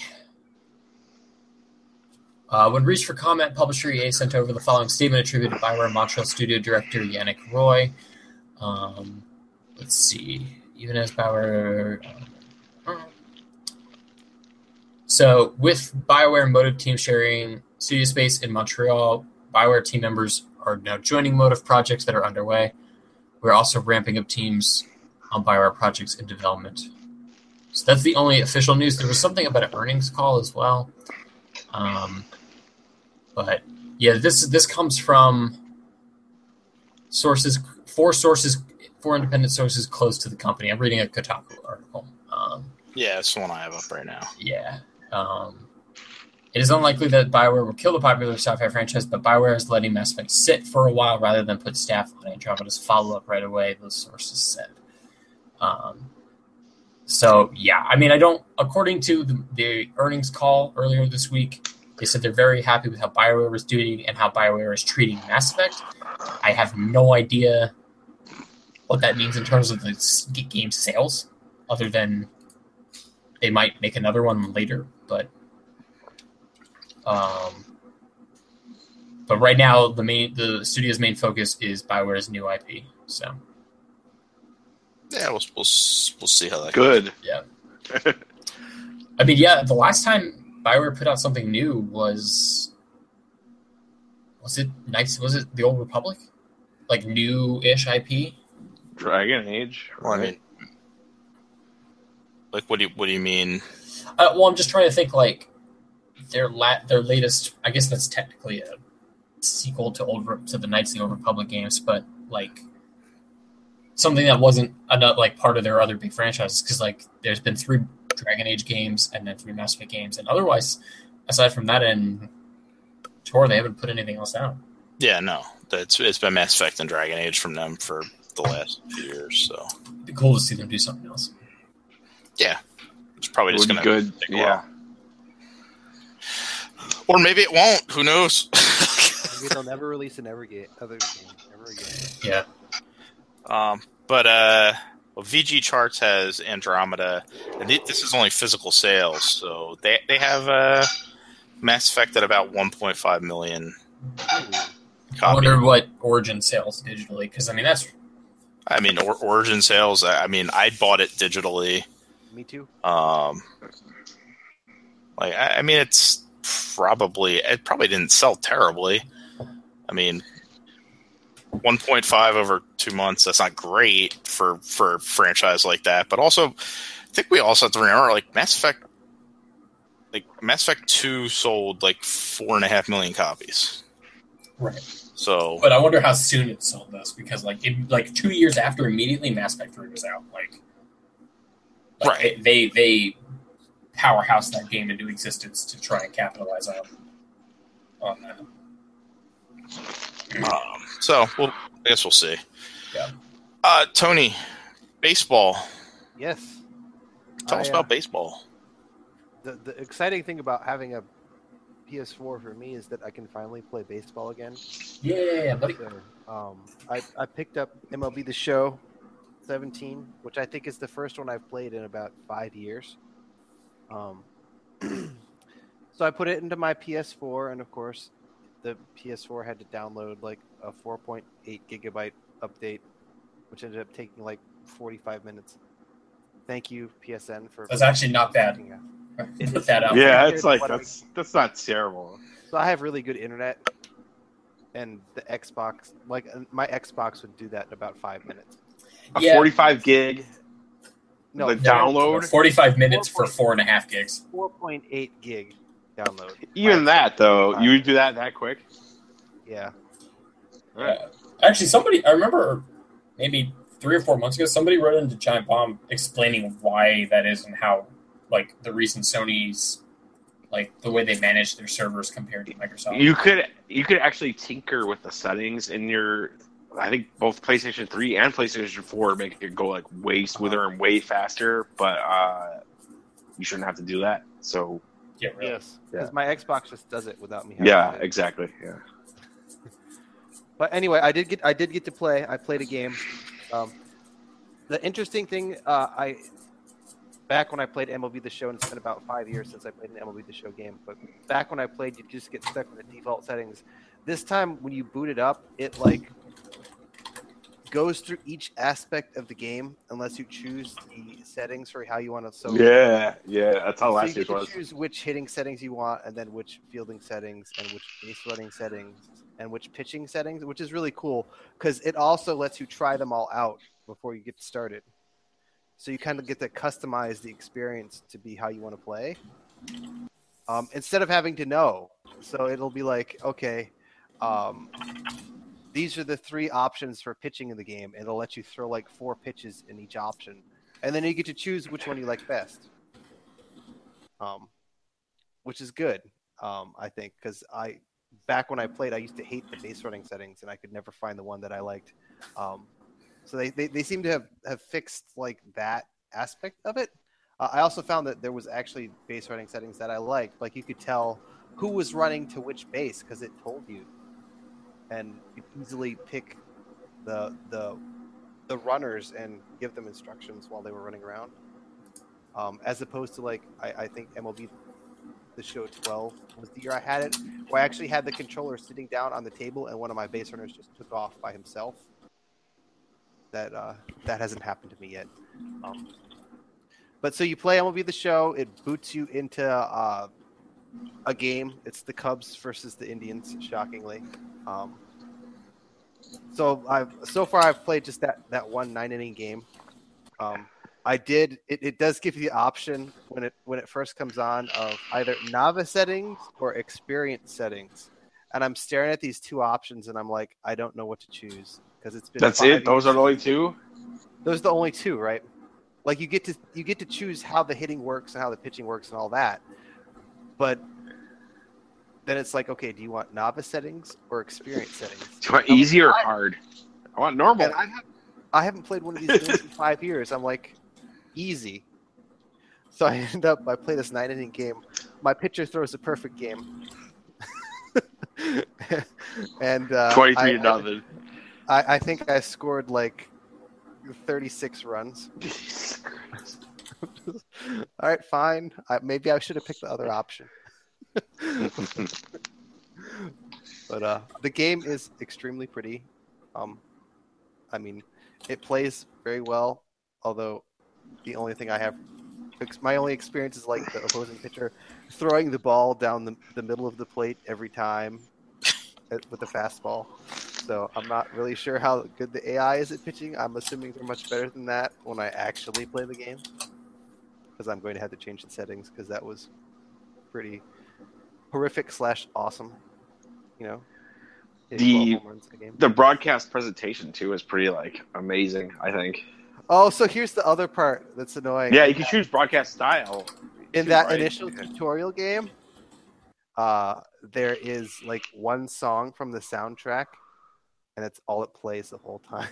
Uh, when reached for comment, publisher E A sent over the following statement attributed to BioWare Montreal studio director Yannick Roy. Um, let's see. Even as BioWare... Uh, so, with BioWare Motive team sharing studio space in Montreal, BioWare team members are now joining Motive projects that are underway. We're also ramping up teams on BioWare projects in development. So that's the only official news. There was something about an earnings call as well. Um, but yeah, this this comes from sources, four sources, four independent sources close to the company. I'm reading a Kotaku article. Um,
Yeah, it's the one I have up right now.
yeah. Um, It is unlikely that BioWare will kill the popular sci-fi franchise, but BioWare is letting Mass Effect sit for a while rather than put staff on Andromeda's follow-up right away, those sources said. Um, so, yeah, I mean, I don't... According to the, the earnings call earlier this week, they said they're very happy with how BioWare is doing and how BioWare is treating Mass Effect. I have no idea what that means in terms of the game sales, other than they might make another one later, but... Um, but right now, the main the studio's main focus is BioWare's new I P. So,
yeah, we'll we'll, we'll see how that
Good.
goes.
Yeah. I mean, yeah, the last time BioWare put out something new was was it Knights? Was it the Old Republic? Like new-ish I P?
Dragon Age.
Well, I mean, like, what do you what do you mean?
Uh, well, I'm just trying to think like. Their la- their latest, I guess that's technically a sequel to old Re- to the Knights of the Old Republic games, but like something that wasn't another like part of their other big franchises. Because like there's been three Dragon Age games and then three Mass Effect games, and otherwise, aside from that and Tor, they haven't put anything else out.
Yeah, no, it's it's been Mass Effect and Dragon Age from them for the last few years. So
It'd be cool to see them do something else.
Yeah, it's probably just
Would
going
be
to
good. Yeah.
Or maybe it won't. Who knows?
Maybe they'll never release an ever game, other game ever again.
Yeah.
Um, but uh, well, V G Charts has Andromeda, and it, this is only physical sales, so they they have uh, Mass Effect at about one point five million
I
copies.
wonder what Origin sales digitally, because I mean that's
I mean, or, Origin sales. I, I mean, I bought it digitally.
Me too.
Um, like I, I mean, it's probably it probably didn't sell terribly. I mean, one point five over two months. That's not great for for a franchise like that. But also, I think we also have to remember, like Mass Effect, like Mass Effect two sold like four and a half million copies.
right.
So,
But I wonder how soon it sold this, because like it, like two years after, immediately Mass Effect three was out. Like, like
Right.
They, they they powerhouse that game into existence to try and capitalize on on that.
um, so we'll, I guess we'll see.
Yeah.
Uh, Tony, baseball.
Yes.
Tell
I,
us
uh,
about baseball.
The the exciting thing about having a P S four for me is that I can finally play baseball again.
Yeah, buddy.
So, um, I I picked up M L B The Show seventeen, which I think is the first one I've played in about five years. Um, so I put it into my P S four, and of course, the P S four had to download like a four point eight gigabyte update, which ended up taking like forty-five minutes. Thank you, P S N, for.
That's actually not bad. Put that out.
Yeah,
Compared
it's
to
like
what I-
that's that's not terrible.
So I have really good internet, and the Xbox, like uh, my Xbox would do that in about five minutes.
A
Yeah.
forty-five gig.
No,
The download?
forty-five minutes for four and a half gigs.
four point eight gig download.
Even
My-
that though, you would do that that quick?
Yeah.
Yeah. Actually, somebody, I remember maybe three or four months ago, somebody wrote into Giant Bomb explaining why that is and how, like, the reason Sony's, like, the way they manage their servers compared to Microsoft.
You could you could actually tinker with the settings in your. I think both PlayStation three and PlayStation four make it go like way smoother and way faster, but uh, you shouldn't have to do that. So
yeah, really.
Yes.
Yeah.
Because my Xbox just does it without me having
yeah,
to.
exactly. Yeah.
But anyway, I did get I did get to play. I played a game. Um, the interesting thing, uh, I back when I played M L B The Show, and it's been about five years since I played an M L B The Show game. But back when I played, you just get stuck with the default settings. This time, when you boot it up, it like goes through each aspect of the game unless you choose the settings for how you want to. So
Yeah, yeah, that's how
So
last
you
year's
get to
was.
choose which hitting settings you want, and then which fielding settings, and which base running settings, and which pitching settings, which is really cool because it also lets you try them all out before you get started. So you kind of get to customize the experience to be how you want to play, um, instead of having to know. So it'll be like, okay, um, these are the three options for pitching in the game, and it'll let you throw like four pitches in each option, and then you get to choose which one you like best. Um, which is good. Um, I think because I back when I played, I used to hate the base running settings, and I could never find the one that I liked. Um, so they, they, they seem to have, have fixed like that aspect of it. Uh, I also found that there was actually base running settings that I liked. Like you could tell who was running to which base because it told you, and you could easily pick the the the runners and give them instructions while they were running around. Um, as opposed to like I, I think M L B The Show twelve was the year I had it, where I actually had the controller sitting down on the table and one of my base runners just took off by himself. That uh, that hasn't happened to me yet. Um, but so you play M L B The Show, it boots you into uh, a game. It's the Cubs versus the Indians, shockingly. Um, so I've so far I've played just that, that one nine inning game. Um, I did. It, it does give you the option when it when it first comes on of either novice settings or experience settings, and I'm staring at these two options and I'm like, I don't know what to choose because it's been.
That's it. Those are the only two.
Those are the only two, right? Like you get to you get to choose how the hitting works and how the pitching works and all that, but then it's like, okay, do you want novice settings or experience settings?
Do you want easy or hard? I want normal.
And I have I haven't played one of these games in five years. I'm like. Easy. So I end up, I play this nine inning game. My pitcher throws a perfect game. and uh,
twenty-three to nothing.
I, I think I scored like thirty-six runs. All right, fine. I, maybe I should have picked the other option. But uh, the game is extremely pretty. Um, I mean, it plays very well, although the only thing I have, my only experience is like the opposing pitcher throwing the ball down the, the middle of the plate every time with a fastball. So I'm not really sure how good the A I is at pitching. I'm assuming they're much better than that when I actually play the game, because I'm going to have to change the settings because that was pretty horrific slash awesome. You know,
the the, the broadcast presentation too is pretty like amazing, I think.
Oh, so here's the other part that's annoying.
Yeah, you can choose broadcast style.
In
too,
that
right?
initial tutorial game, uh, there is like one song from the soundtrack, and that's all it plays the whole time.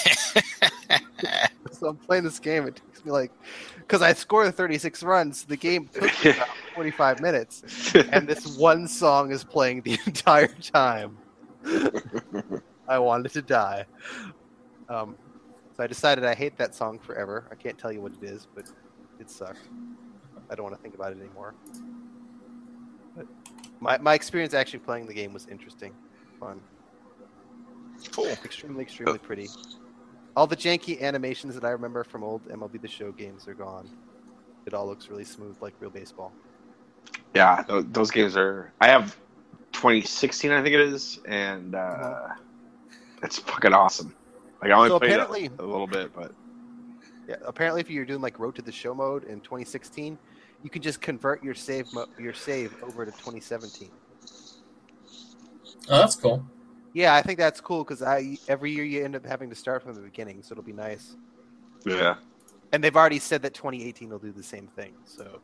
So I'm playing this game. It takes me like, because I scored thirty-six runs, the game took me about forty-five minutes, and this one song is playing the entire time. I wanted to die. Um, So I decided I hate that song forever. I can't tell you what it is, but it sucked. I don't want to think about it anymore. But my my experience actually playing the game was interesting, fun.
Cool.
Extremely, extremely pretty. All the janky animations that I remember from old M L B The Show games are gone. It all looks really smooth, like real baseball.
Yeah, those, those games are... I have twenty sixteen, I think it is, and uh, mm-hmm. It's fucking awesome. Like I only
so
played
apparently,
it a little bit, but
yeah. Apparently, if you're doing like Road to the Show mode in twenty sixteen, you can just convert your save mo- your save over to twenty seventeen.
Oh, that's cool.
Yeah, I think that's cool because I every year you end up having to start from the beginning, so it'll be nice.
Yeah.
And they've already said that twenty eighteen will do the same thing, so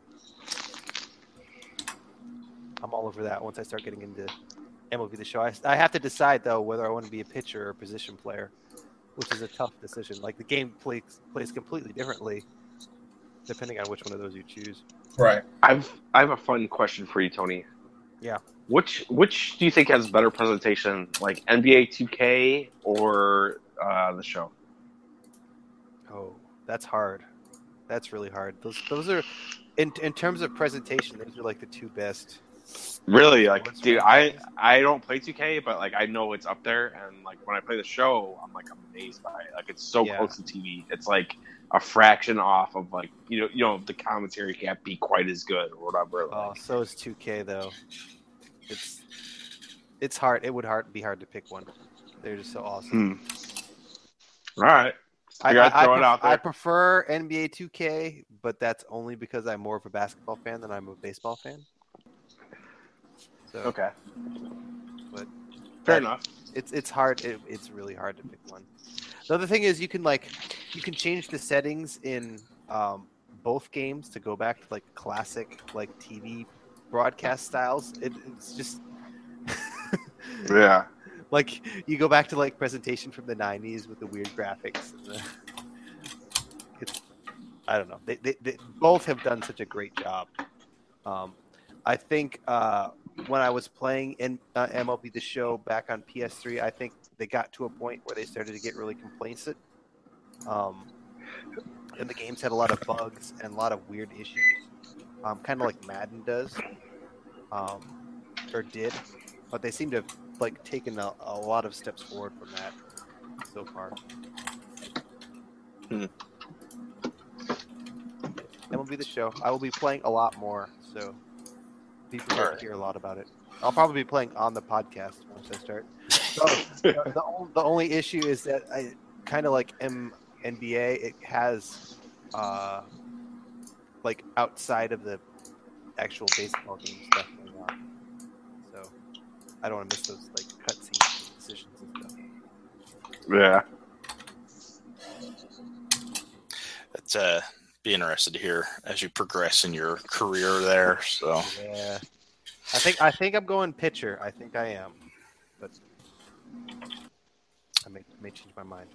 I'm all over that. Once I start getting into M L B The Show, I, I have to decide though whether I want to be a pitcher or a position player, which is a tough decision. Like the game plays plays completely differently depending on which one of those you choose.
Right.
I've I have a fun question for you, Tony.
Yeah.
Which which do you think has better presentation, like N B A two K or uh, the show?
Oh, that's hard. That's really hard. Those those are in in terms of presentation, those are like the two best.
Really, like, dude, I I don't play two K, but like I know it's up there, and like when I play the show, I'm like amazed by it. Like it's so
Yeah.
close to T V. It's like a fraction off of like you know you know the commentary can't be quite as good or whatever.
Oh,
Like,
so is two K though. It's it's hard. It would hard be hard to pick one. They're just so awesome.
hmm. All right,
I,
you gotta
I,
throw
I,
it out
pref- I
there.
prefer N B A two K, but that's only because I'm more of a basketball fan than I'm a baseball fan. So,
Okay,
but
fair
that-
enough.
It's it's hard. It, it's really hard to pick one. The other thing is you can like you can change the settings in um, both games to go back to like classic like T V broadcast styles, it, it's just
yeah.
Like you go back to like presentation from the nineties with the weird graphics. And the, it's, I don't know. They, they they both have done such a great job. Um, I think uh, when I was playing in uh, M L B The Show back on P S three, I think they got to a point where they started to get really complacent. Um, and the games had a lot of bugs and a lot of weird issues, um, kind of like Madden does, um, or did. But they seem to have like taken a, a lot of steps forward from that so far.
Hmm.
That will be the show. I will be playing a lot more, so be prepared to hear a lot about it. I'll probably be playing on the podcast once I start. So, the, the, the only issue is that I kind of like M N B A. It has uh, like outside of the actual baseball game stuff going on. So I don't want to miss those like cutscenes and decisions and stuff.
Yeah.
It's uh, be interested to hear as you progress in your career there. So
yeah, I think I think I'm going pitcher. I think I am, but I may may change my mind.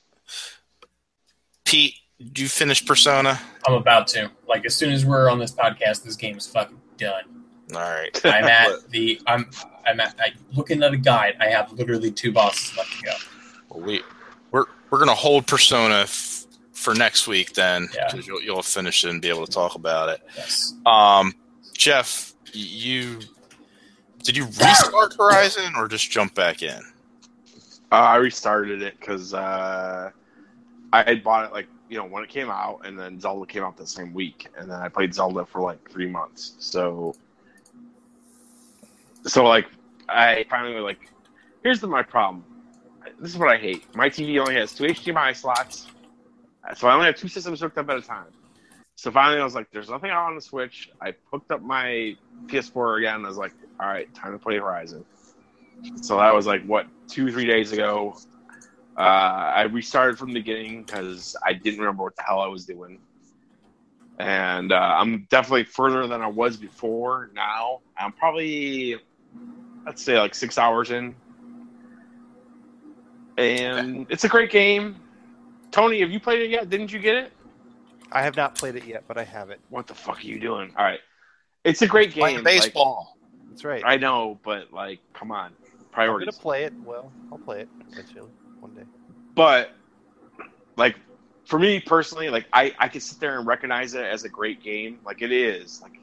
Pete, did you finish Persona?
I'm about to. Like as soon as we're on this podcast, this game is fucking done.
All right.
I'm at the. I'm. I'm at. I, looking at a guide. I have literally two bosses left to go.
Well, we we're we're gonna hold Persona f- for next week then,
Yeah.
because you'll you'll finish it and be able to talk about it.
Yes.
Um, Jeff, you did you restart Horizon or just jump back in?
Uh, I restarted it because uh, I had bought it like you know when it came out, and then Zelda came out the same week, and then I played Zelda for like three months. So, so like I finally was like, here's the, my problem. This is what I hate. My T V only has two H D M I slots, so I only have two systems hooked up at a time. So finally, I was like, "There's nothing out on the Switch." I hooked up my P S four again. And I was like, "All right, time to play Horizon." So that was like what two, three days ago. Uh, I restarted from the beginning because I didn't remember what the hell I was doing, and uh, I'm definitely further than I was before. Now I'm probably, let's say, like six hours in, and it's a great game. Tony, have you played it yet? Didn't you get it?
I have not played it yet, but I have it.
What the fuck are you doing? All right, it's a great game.
Playing baseball.
Like,
That's right.
I know, but like, come on,
I'm
priorities.
gonna play it. Well, I'll play it eventually one day.
But like for me personally, like I, I can sit there and recognize it as a great game. Like it is. Like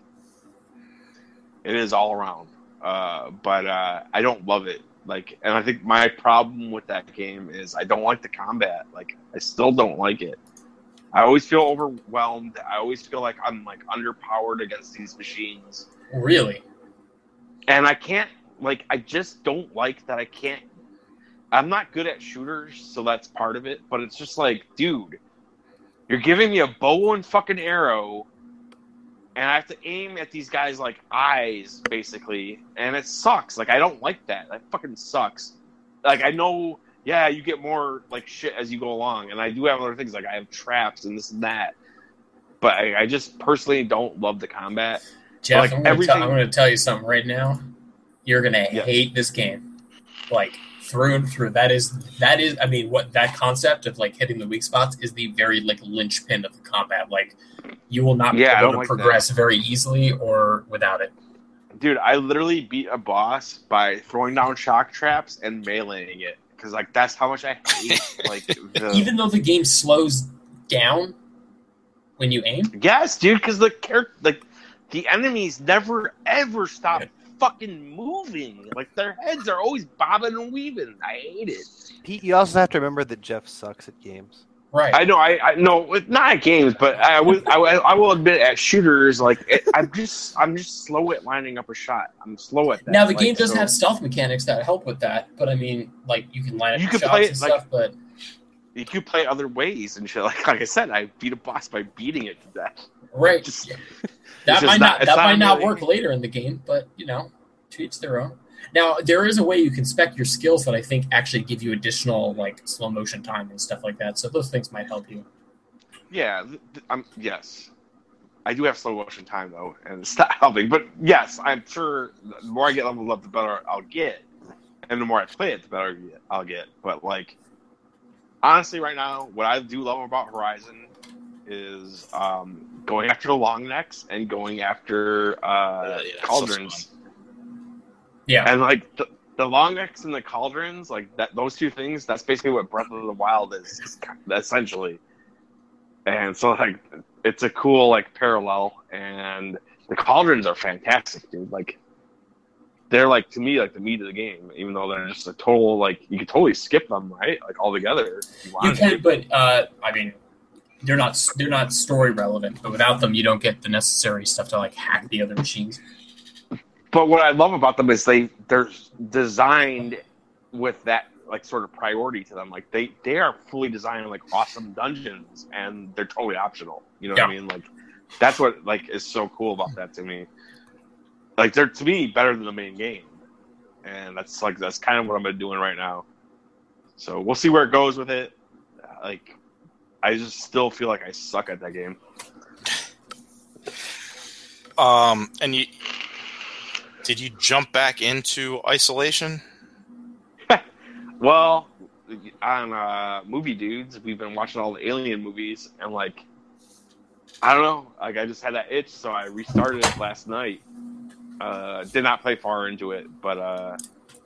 it is all around. Uh, but uh, I don't love it. Like and I think my problem with that game is I don't like the combat. Like I still don't like it. I always feel overwhelmed. I always feel like I'm like underpowered against these machines.
Really?
And I can't like I just don't like that I can't I'm not good at shooters, so that's part of it. But it's just like, dude, you're giving me a bow and fucking arrow, and I have to aim at these guys' like eyes, basically, and it sucks. Like I don't like that. That fucking sucks. Like I know, yeah, you get more like shit as you go along, and I do have other things like I have traps and this and that. But I, I just personally don't love the combat.
Jeff,
like,
I'm, gonna
everything-
tell, I'm gonna tell you something right now. You're gonna
Yes.
hate this game, like through and through. That is that is. I mean, what that concept of like hitting the weak spots is the very like linchpin of the combat. Like you will not be
Yeah, I
able
don't
to
like
progress very easily or without it.
Dude, I literally beat a boss by throwing down shock traps and meleeing it. Because, like, that's how much I hate, like, the...
Even though the game slows down when you aim?
Yes, dude, because the character, like, the enemies never, ever stop
Yeah.
fucking moving. Like, their heads are always bobbing and weaving. I hate it.
Pete, you also have to remember that Jeff sucks at games.
Right.
I know, I, I no, not at games, but I, would, I, I will admit at shooters, like, it, I'm just, I'm just slow at lining up a shot. I'm slow at that.
Now, the
like,
game does
so-
have stealth mechanics that help with that, but I mean, like, you can line up
You
your
can
shots
play it,
and
like-
stuff, but
You can play other ways and shit. Like, like I said, I beat a boss by beating it to death.
right.
Just-
that
just
might
not-
not,
it's
that
not
might not
really-
work later in the game, but, you know, to each their own. Now, there is a way you can spec your skills that I think actually give you additional, like, slow motion time and stuff like that, so those things might help you.
Yeah, th- th- um, yes. I do have slow motion time though, and it's not helping. But yes, I'm sure the more I get leveled up, the better I'll get, and the more I play it, the better I'll get. But like, honestly, right now, what I do love about Horizon is um, going after the long necks and going after uh,
yeah,
cauldrons.
Yeah,
and like the, the long necks and the cauldrons, like that, those two things. That's basically what Breath of the Wild is, essentially. And so, like, it's a cool like parallel, and the cauldrons are fantastic, dude. Like, they're like to me like the meat of the game, even though they're just a total like you could totally skip them, right? Like altogether. If you
you
wanted
can,
to.
but uh, I mean, they're not they're not story relevant. But without them, you don't get the necessary stuff to like hack the other machines.
But what I love about them is they they're designed with that like sort of priority to them. Like they, they are fully designed like awesome dungeons, and they're totally optional. You know
Yeah.
what I mean? Like that's what like is so cool about that to me. Like they're to me better than the main game, and that's like that's kind of what I'm doing right now. So we'll see where it goes with it. Like I just still feel like I suck at that game.
Um, and you did you jump back into Isolation?
Well, on uh, Movie Dudes, we've been watching all the Alien movies, and like, I don't know, like I just had that itch, so I restarted it last night. Uh, did not play far into it, but uh,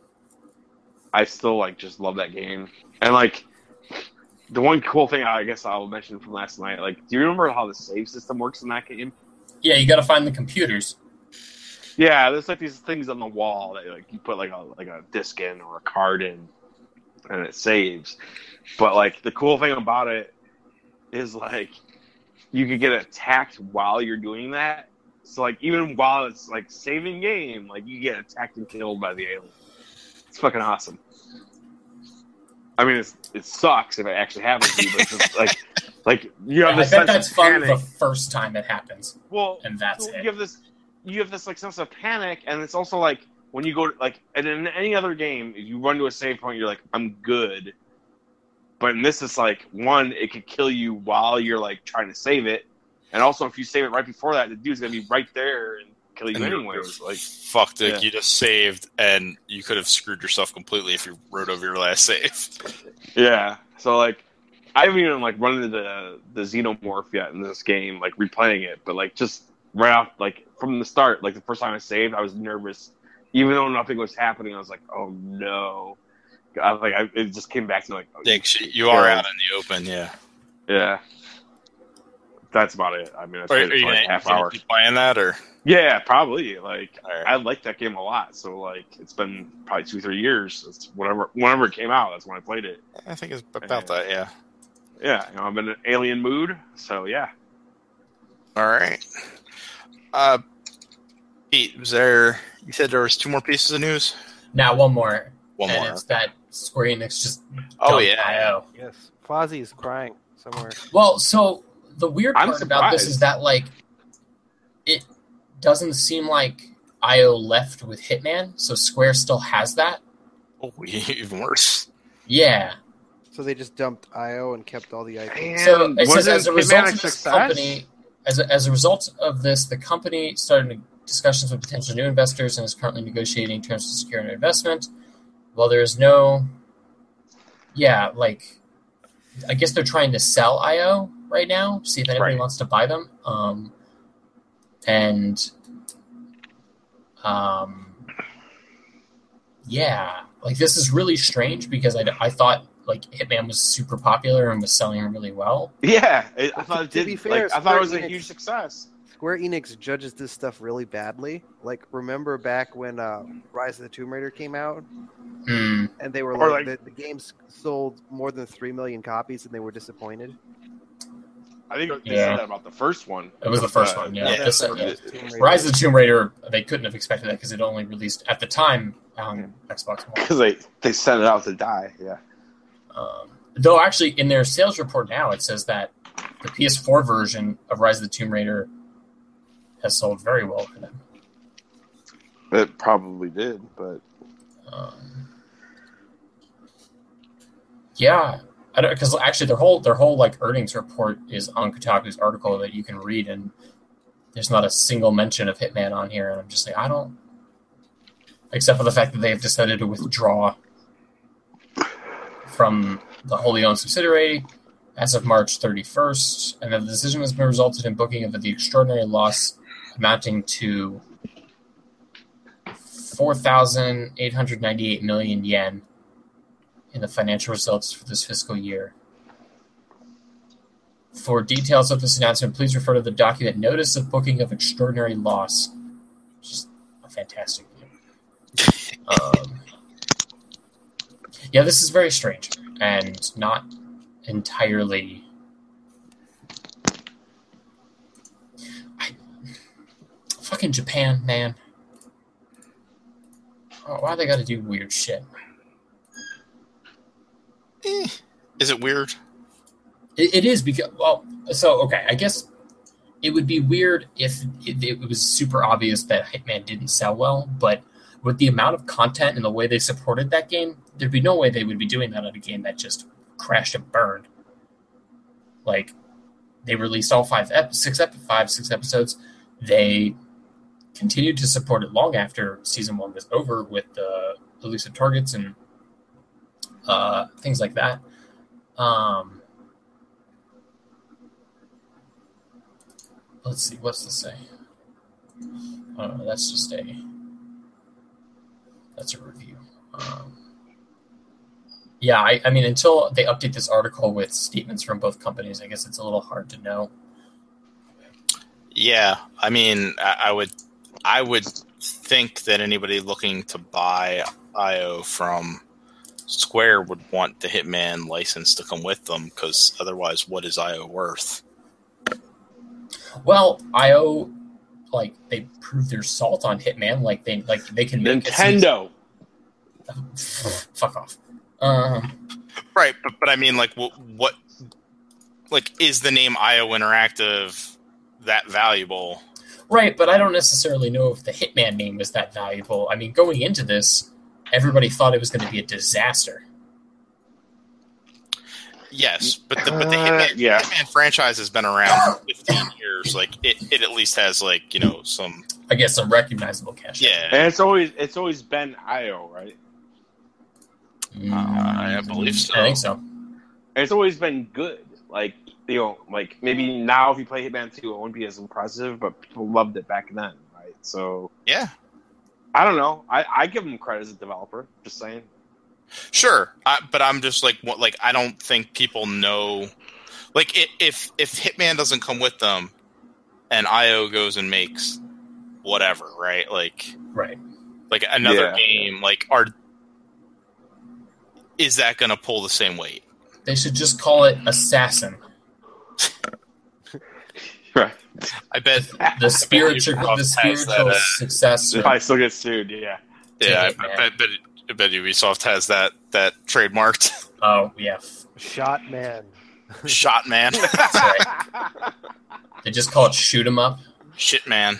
I still like just love that game. And like, the one cool thing I guess I'll mention from last night, like, do you remember how the save system works in that game?
Yeah, you got to find the computers.
Yeah, there's like these things on the wall that like you put like a like a disc in or a card in, and it saves. But like the cool thing about it is like you could get attacked while you're doing that. So like even while it's like saving game, like you get attacked and killed by the alien. It's fucking awesome. I mean, it's, it sucks if it actually happens to you, but it's just like like you have
I
this
bet
sense
that's
of
fun
panic.
the first time it happens,
Well,
and that's
so
it.
you have this you have this like sense of panic, and it's also like when you go to, like and in any other game, if you run to a save point, you're like, I'm good. But in this, it's like one, it could kill you while you're like trying to save it, and also if you save it right before that, the dude's gonna be right there and kill you
And you're-
anyways. Like,
Fucked it.
Yeah.
You just saved, and you could have screwed yourself completely if you wrote over your last save.
yeah. So like, I haven't even like run into the the xenomorph yet in this game, like replaying it, but like just right off, like from the start, like the first time I saved, I was nervous, even though nothing was happening. I was like, oh no. I was like, I, it just came back to me like, oh,
Dick, you- you are out in the open, yeah.
yeah. That's about it. I mean, I
Are,
played
are
it
you
for like
gonna,
a half
gonna
hour.
keep playing that, or?
Yeah, probably. Like,
All right.
I like that game a lot. So like, it's been probably two, three years. It's whatever, whenever it came out, that's when I played it.
I think it's about that, yeah.
Yeah, you know, I'm in an alien mood. So yeah.
All right. Uh, Pete, was there? You said there was two more pieces of news.
Now one more,
One
and
more.
it's that Square Enix just
Oh
dumped
yeah.
I O.
Yes, Fozzie is crying somewhere.
Well, so the weird
I'm
part about this
surprised.
is that like it doesn't seem like I O left with Hitman, so Square still has that.
Oh, even worse.
Yeah.
So they just dumped I O and kept all the I P.
And
So it says
wasn't
as a
Hitman
result
a
of this
success?
company, as a, as a result of this, the company started discussions with potential new investors and is currently negotiating terms to secure an investment. While there is no, yeah, like I guess they're trying to sell I O right now, see if anybody
Right.
wants to buy them. Um, and um, yeah, like this is really strange because I, I thought like Hitman was super popular and was selling really well.
Yeah, it, I
Well,
thought
to-
it
to
did.
be fair,
like, I thought it was
Square
a
Enix-
huge success.
Square Enix judges this stuff really badly. Like, remember back when uh, Rise of the Tomb Raider came out,
Hmm.
and they were
Or
like,
like-
the, the games sold more than three million copies, and they were disappointed.
I think they
Yeah.
said that about the first one.
It was the first
Uh,
one, yeah.
yeah,
This-
Rise
yeah.
of the Tomb Raider.
Rise of the Tomb Raider, they couldn't have expected that because it only released at the time on Xbox One.
Because they they sent it out to die. Yeah.
Um, though, actually, in their sales report now, it says that the P S four version of Rise of the Tomb Raider has sold very well for them.
It probably did, but
Um, yeah, because actually, their whole their whole like earnings report is on Kotaku's article that you can read, and there's not a single mention of Hitman on here, and I'm just like, I don't. Except for the fact that they have decided to withdraw from the wholly owned subsidiary as of March thirty-first, and that the decision has been resulted in booking of the extraordinary loss amounting to four thousand eight hundred ninety-eight million yen in the financial results for this fiscal year. For details of this announcement, please refer to the document Notice of Booking of Extraordinary Loss. Just a fantastic name. um, yeah, this is very strange and not entirely... I... Fucking Japan, man. Oh, why they gotta do weird shit?
Eh, is it weird?
It, it is because, well, so, okay, I guess it would be weird if it, it was super obvious that Hitman didn't sell well, but with the amount of content and the way they supported that game, there'd be no way they would be doing that on a game that just crashed and burned. Like, they released all five, ep- six, ep- five, six episodes. They continued to support it long after season one was over with the elusive targets and uh, things like that. Um, let's see, what's this say? I don't know, that's just a that's a review. Um, yeah, I, I mean, until they update this article with statements from both companies, I guess it's a little hard to know.
Yeah, I mean, I, I would, I would think that anybody looking to buy I O from Square would want the Hitman license to come with them, because otherwise, what is I O worth?
Well, I O, like, they prove their salt on Hitman, like they like they can make
Nintendo.
It seem... Fuck off. Um,
right, but but I mean, like, what, what, like, is the name I O Interactive that valuable?
Right, but I don't necessarily know if the Hitman name is that valuable. I mean, going into this, everybody thought it was going to be a disaster.
Yes, but the but the Hitman,
uh, yeah.
Hitman franchise has been around for fifteen years. Like, it, it at least has, like, you know, some,
I guess, some recognizable cash.
yeah.
And it's always it's always been I O, right?
Mm,
Uh, I believe so.
I think so.
And it's always been good. Like, you know, like, maybe now if you play Hitman two, it won't be as impressive, but people loved it back then, right? So,
Yeah.
I don't know. I, I give them credit as a developer. Just saying.
Sure, I, but I'm just like, what, like, I don't think people know. Like, it, if if Hitman doesn't come with them, and I O goes and makes whatever, right? Like,
Right.
like another
Yeah.
game, like, are is that going to pull the same weight?
They should just call it Assassin.
Right.
I bet
The spiritual,
Ubisoft
the
has
spiritual
that, uh,
successor.
If I still get sued, yeah.
Yeah, I,
Hitman.
I bet, bet, I bet Ubisoft has that that trademarked.
Oh, yeah.
Shot man.
Shot man,
That's right. They just call it Shoot 'em Up.
shit man.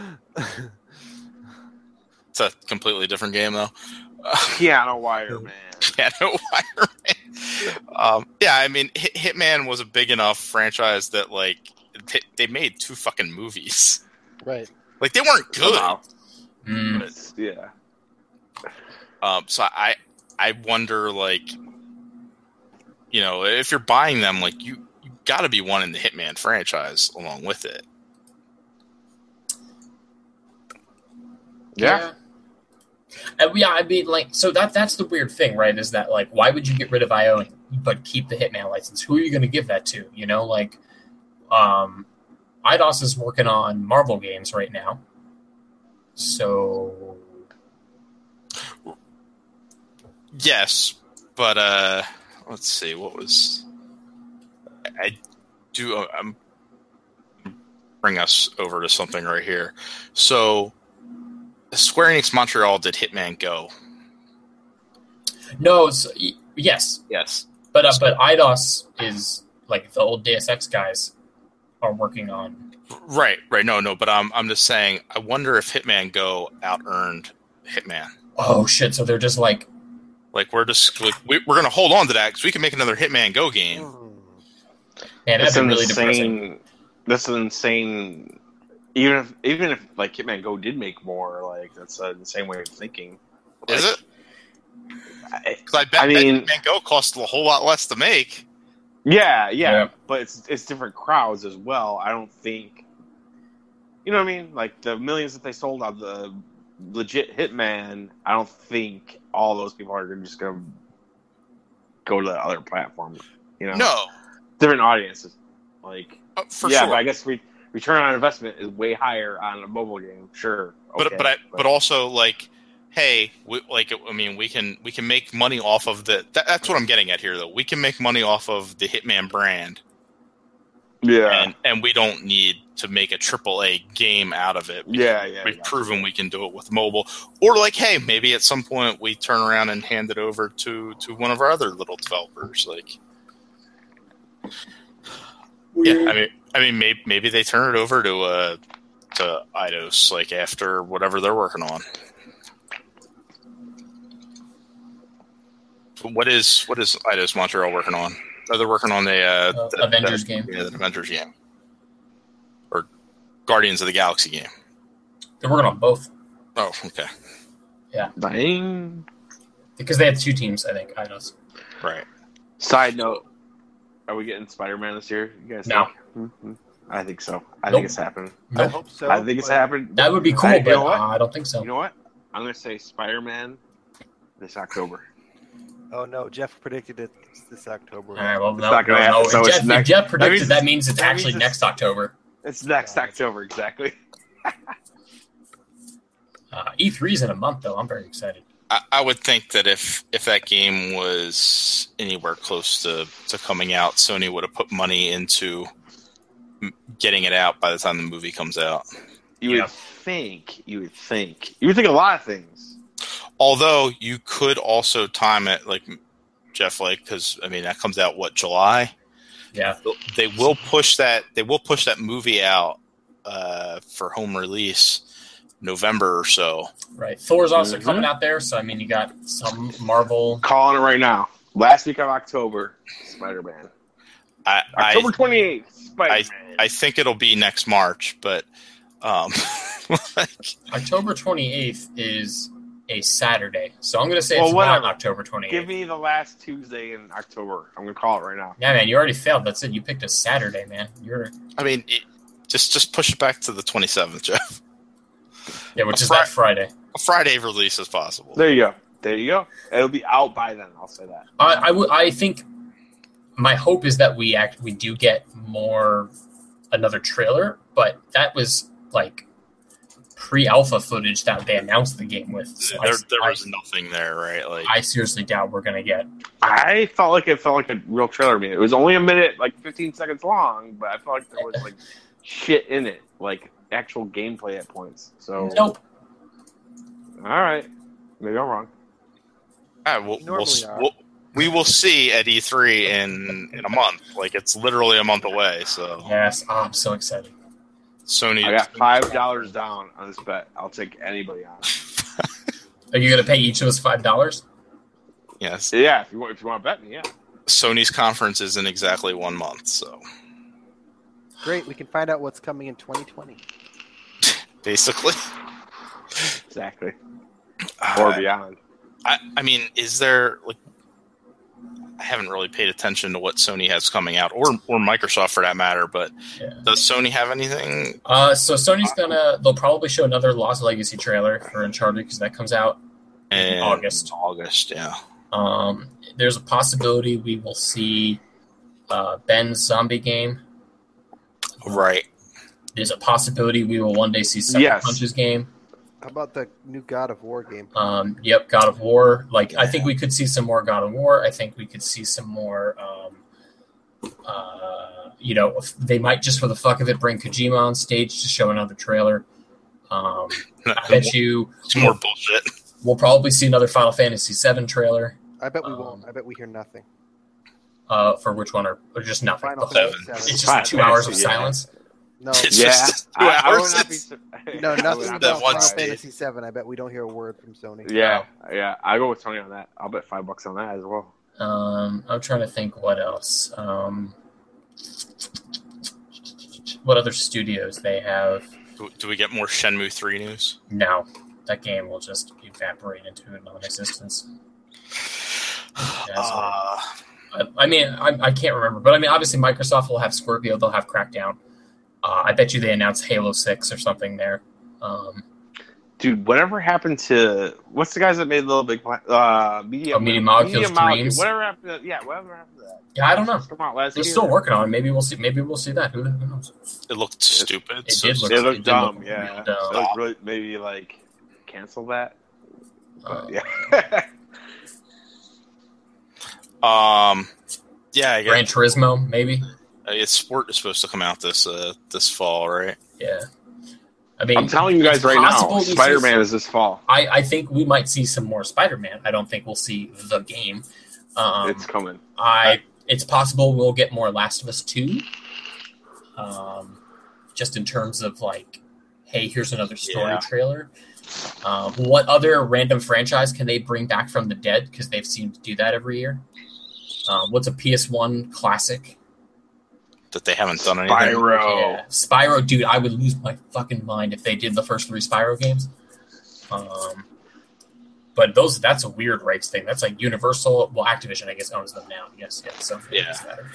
It's a completely different game though.
Piano Wire, man.
Piano Wire Man. Um, yeah, I mean, Hit- Hitman was a big enough franchise that, like, they, they made two fucking movies.
Right.
Like, they weren't good.
Somehow.
Mm.
It's- yeah.
Um, so I, I wonder, like, you know, if you're buying them, like, you, you got to be wanting the Hitman franchise along with it.
Yeah.
And yeah, I mean, like, so that that's the weird thing, right? Is that, like, why would you get rid of I O but keep the Hitman license? Who are you going to give that to? You know, like, um, Eidos is working on Marvel games right now, so
Yes, but uh, let's see, what was I do? uh, I'm bring us over to something right here. So, Square Enix Montreal did Hitman Go.
no, it's, y- yes,
Yes.
but uh, but Eidos is like the old Deus Ex guys are working on.
Right, right. No, no, but I'm I'm just saying. I wonder if Hitman Go out earned Hitman.
Oh shit! So they're just like,
Like, we're just like, we, we're going to hold on to that because we can make another Hitman Go game.
man,
That's
that'd be really depressing.
insane. That's an insane even if even if like Hitman Go did make more, like that's uh, the same way of thinking. Like,
Is it? Because I, I bet
I mean,
Hitman Go cost a whole lot less to make.
Yeah, yeah,
Yeah.
but it's it's different crowds as well. I don't think, you know what I mean? Like the millions that they sold on the legit Hitman, I don't think all those people are just going to go to the other platform. You know,
No,
different audiences. Like,
uh, for
yeah,
sure.
but I guess re- return on investment is way higher on a mobile game. Sure,
but
okay,
but I, but also like, hey, we, like I mean, we can we can make money off of the. That, that's what I'm getting at here, though. We can make money off of the Hitman brand,
yeah,
and and we don't need to make a triple A game out of it.
yeah, yeah.
We've
yeah.
proven we can do it with mobile, or like, hey, maybe at some point we turn around and hand it over to to one of our other little developers. Like, yeah, I mean, I mean, maybe maybe they turn it over to uh to Eidos like after whatever they're working on. What is what is Eidos Montreal working on? Oh, they're working on the, uh,
Uh,
the
Avengers
the,
game.
Yeah, the Avengers game, or Guardians of the Galaxy game.
They're working on both
Oh, okay,
Dang.
because they had two teams. I think I know.
right.
Side note: are we getting Spider-Man this year? You guys?
No.
think? Mm-hmm. I think so. I
Nope.
think it's happening.
I
Nope.
hope so.
I think it's
but
happening.
That would be cool,
I- you
but
know what?
uh, I don't think so.
You know what? I'm going to say Spider-Man this October.
Oh no, Jeff predicted it this October.
All right, well,
It's
no,
not
no,
gonna
no.
happen, so
If
it's
Jeff, if
next-
Jeff
that
predicted
means
that,
it's-
means it's
that
actually
means it's-
next October.
It's next October, exactly.
Uh, E three's in a month, though. I'm very excited.
I, I would think that if if that game was anywhere close to, to coming out, Sony would have put money into m- getting it out by the time the movie comes out.
You
Yeah.
would think. You would think. You would think a lot of things.
Although you could also time it like Jeff, like because I mean that comes out what July.
Yeah.
They will push that. They will push that movie out uh, for home release November or so.
Right. Thor's also
Mhm.
coming out there, so I mean, you got some Marvel.
Calling it right now. Last week of October, Spider-Man.
I
October
I,
twenty-eighth, Spider-Man.
I think it'll be next March, but um, like,
October twenty-eighth is a Saturday, so I'm going to say
Well,
it's
whatever.
not October twenty-eighth.
Give me the last Tuesday in October. I'm going to call it right now.
Yeah, man, you already failed. That's it. You picked a Saturday, man. You're
I mean, it, just just push it back to the twenty-seventh, Jeff.
yeah, which
A
is
Fri-
that Friday.
A Friday release is possible.
There you go. There you go. It'll be out by then. I'll say that.
I I would- I think my hope is that we act we do get more another trailer, but that was like pre-alpha footage that they announced the game with. So
there
I,
there
I-
was nothing there, right? Like,
I seriously doubt we're going to get.
I felt like it felt like a real trailer to me. It was only a minute, like fifteen seconds long, but I felt like there was like shit in it, like actual gameplay at points. So,
Nope.
all right, maybe I'm wrong.
ah, we'll, we'll,
Normally are.
we'll, we will see at E three in in a month. Like, it's literally a month away. So
Yes, oh, I'm so excited.
Sony,
I got five dollars down on this bet. I'll take anybody on it.
Are you going to pay each of us five dollars?
yes,
Yeah, if you want, if you want to bet me, yeah.
Sony's conference is in exactly one month. So
Great, we can find out what's coming in twenty twenty.
basically,
Exactly. Or
uh,
beyond.
I, I mean, is there like? I haven't really paid attention to what Sony has coming out, or or Microsoft for that matter. But
Yeah.
does Sony have anything?
Uh, so Sony's gonna. They'll probably show another Lost Legacy trailer for Uncharted because that comes out.
In
August.
August, yeah.
Um, there's a possibility we will see uh, Ben's zombie game.
Right.
There's a possibility we will one day see Sucker
Yes.
Punch's game.
How about the new God of War game?
Um, yep, God of War. Like I think we could see some more God of War. I think we could see some more. Um, uh, you know, if they might just for the fuck of it bring Kojima on stage to show another trailer. Um, I bet you
It's more bullshit.
we'll probably see another Final Fantasy seven trailer.
I bet we
Um,
won't. I bet we hear nothing.
Uh, for which one or, or just nothing?
Final
The whole-
Fantasy
Seven.
seven.
it's
Final
just two hours of
Fantasy, yeah.
silence.
No,
It's
Yeah,
just two
I, I would
hours.
not be.
It's-
sur-
no,
I would
nothing
not
that
be
about
one
Final
surprised.
state.
Fantasy seven. I bet we don't hear a word from Sony.
Yeah, yeah. I go with Tony on that. I'll bet five bucks on that as well.
Um, I'm trying to think what else. Um, what other studios they have?
Do, do we get more Shenmue three news?
No, that game will just evaporate into non-existence. Yeah,
uh,
I, I mean, I, I can't remember, but I mean, obviously Microsoft will have Scorpio, they'll have Crackdown. Uh, I bet you they announced Halo six or something there. Um,
Dude, whatever happened to what's the guys that made Little Big Planet? Uh, Media,
oh, Media Molecules
Media
Dreams.
Whatever happened to, yeah, whatever happened to that?
Yeah, I don't know.
Come out last
They're
year.
still working on it. Maybe we'll see. Maybe we'll see that. Who, who knows?
it looked stupid.
It
so
did look-
It
It
looked
did
dumb,
look
yeah.
real dumb.
It looked really, maybe like cancel that.
Uh,
But, yeah.
Um, yeah, I
Gran
guess
Turismo, maybe.
uh, it's Sport is supposed to come out this uh this fall, right?
Yeah. I mean,
I'm telling you guys
it's
right now,
possible we see
Spider-Man
some-
is this fall.
I, I think we might see some more Spider-Man. I don't think we'll see the game. Um,
It's coming.
I it's possible we'll get more Last of Us two. Um, just in terms of like, hey, here's another story
Yeah.
trailer. Um, what other random franchise can they bring back from the dead? Because they've seemed to do that every year. Um, what's a P S one classic?
That they haven't done anything.
Spyro.
Yeah, Spyro, dude, I would lose my fucking mind if they did the first three Spyro games. Um, but those that's a weird rights thing. That's like Universal. Well, Activision, I guess, owns them now. Yes, yeah. So
Yeah.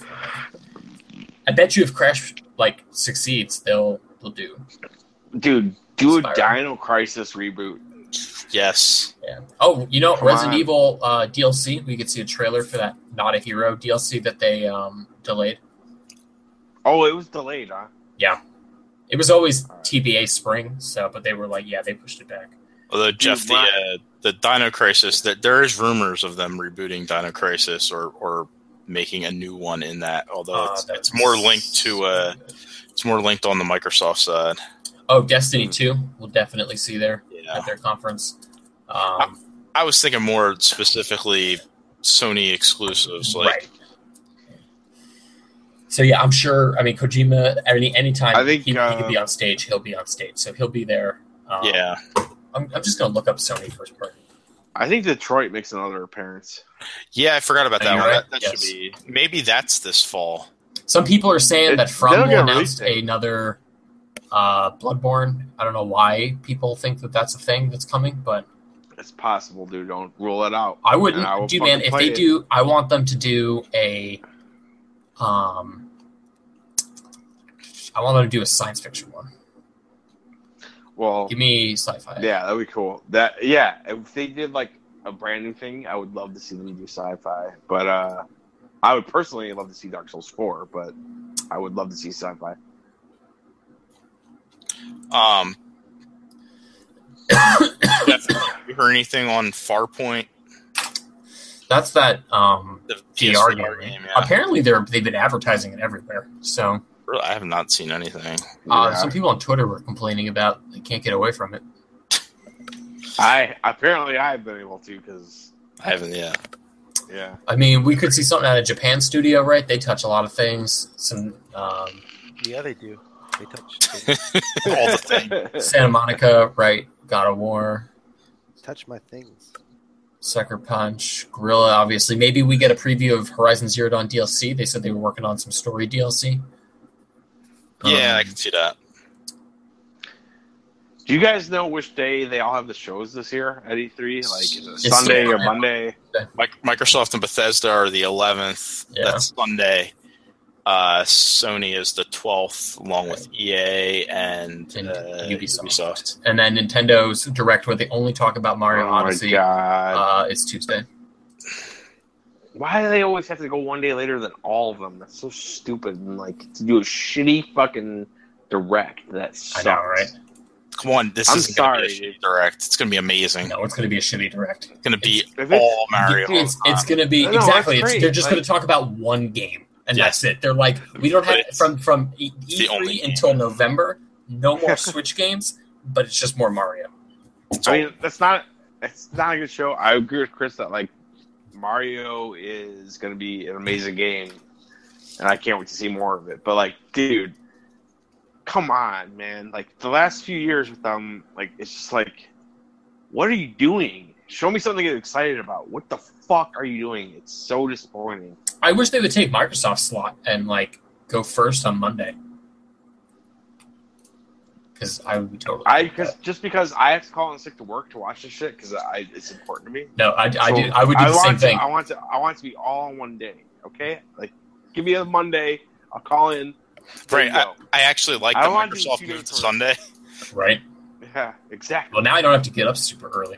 I bet you if Crash like succeeds, they'll they'll do.
Dude, do a
Spyro.
Dino Crisis reboot.
Yes.
Yeah. Oh, you know,
Come
Resident
on.
Evil uh, D L C. We could see a trailer for that Not a Hero D L C that they um, delayed.
Oh, it was delayed, huh?
It was always T B A spring, so but they were like, yeah, they pushed it back.
Although Jeff, the
my-
uh, the Dino Crisis, that there is rumors of them rebooting Dino Crisis or or making a new one in that. Although
Uh,
it's,
that's-
it's more linked to uh, it's more linked on the Microsoft side.
Oh, Destiny two. We'll definitely see there
Yeah.
at their conference. Um,
I was thinking more specifically Sony exclusives, like
right. So yeah, I'm sure. I mean, Kojima. Any anytime
I think,
he,
uh,
he could be on stage, he'll be on stage. So he'll be there. Um,
yeah.
I'm, I'm just gonna look up Sony first party.
I think Detroit makes another appearance.
Yeah, I forgot about
No,
that
you're
one.
right.
That, that
Yes.
should be maybe that's this fall.
Some people are saying
It-
that From
they'll
will
get a
announce
release date.
another uh, Bloodborne. I don't know why people think that that's a thing that's coming, but
It's possible, dude. Don't rule it out.
I wouldn't.
And I will
Dude, man,
fucking
if
play
they
it.
do, I want them to do a. Um, I want them to do a science fiction one.
Well,
Give me sci-fi.
yeah, that'd be cool. That yeah, if they did like a brand new thing, I would love to see them do sci-fi. But uh, I would personally love to see Dark Souls four. But I would love to see sci-fi.
Um, Jeff, have you heard anything on Farpoint?
That's that um,
The
V R
P S V R
game.
game, yeah.
Apparently, they're they've been advertising it everywhere. So
Really, I have not seen anything.
uh,
Yeah.
some people on Twitter were complaining about they can't get away from it.
I apparently I've been able to because
I haven't. Yeah.
yeah,
I mean, we could see something out of Japan studio, right? They touch a lot of things. Some um,
Yeah, they do. They touch
All the things.
Santa Monica, right? God of War,
touch my things.
Sucker Punch, Gorilla. Obviously, maybe we get a preview of Horizon Zero Dawn D L C. They said they were working on some story D L C.
Yeah, I
Um,
can see that.
Do you guys know which day they all have the shows this year at E three? Like is it
It's
Sunday
still-
or Monday?
Mic- Microsoft and Bethesda are the eleventh.
Yeah.
That's Sunday. Uh, Sony is the twelfth, along with E A and,
And
uh,
Ubisoft.
Ubisoft.
And then Nintendo's Direct, where they only talk about Mario
Oh
Odyssey,
my god!
uh, is Tuesday.
Why do they always have to go one day later than all of them? That's so stupid. And like to do a shitty fucking direct that sucks.
I know, right?
Come on, this
I'm
is going to
sorry,
be a shitty
dude.
direct. It's going to be amazing.
No, it's going to be a shitty Direct.
It's going to be
If it's-
all Mario.
It's, it's going to be
I know,
exactly.
that's
It's,
great.
they're just
Like-
going to talk about one game, and
Yeah.
that's it. They're like, we don't
But
have
it's-
from from E
the only
three
game.
until November. No more Switch games, but it's just more Mario.
It's
I
all-
mean, that's not. It's not a good show. I agree with Chris that like Mario is going to be an amazing game, and I can't wait to see more of it. But like, dude, come on, man! Like the last few years with them, like it's just like, what are you doing? Show me something to get excited about. What the fuck are you doing? It's so disappointing.
I wish they would take Microsoft's slot and like go first on Monday. because I would be totally.
I because just because I have to call in sick to work to watch this shit because I it's important to me.
No, I, I
So
do. I would do
I
the
want
same
to,
thing.
I want to. I want it to be all on one day. Okay, like give me a Monday. I'll call in. There
Right.
you
I,
go.
I actually like
I
that
want to do
Microsoft
two
moved
days
to
for-
Sunday.
Right.
Yeah, exactly.
Well, now I don't have to get up super early.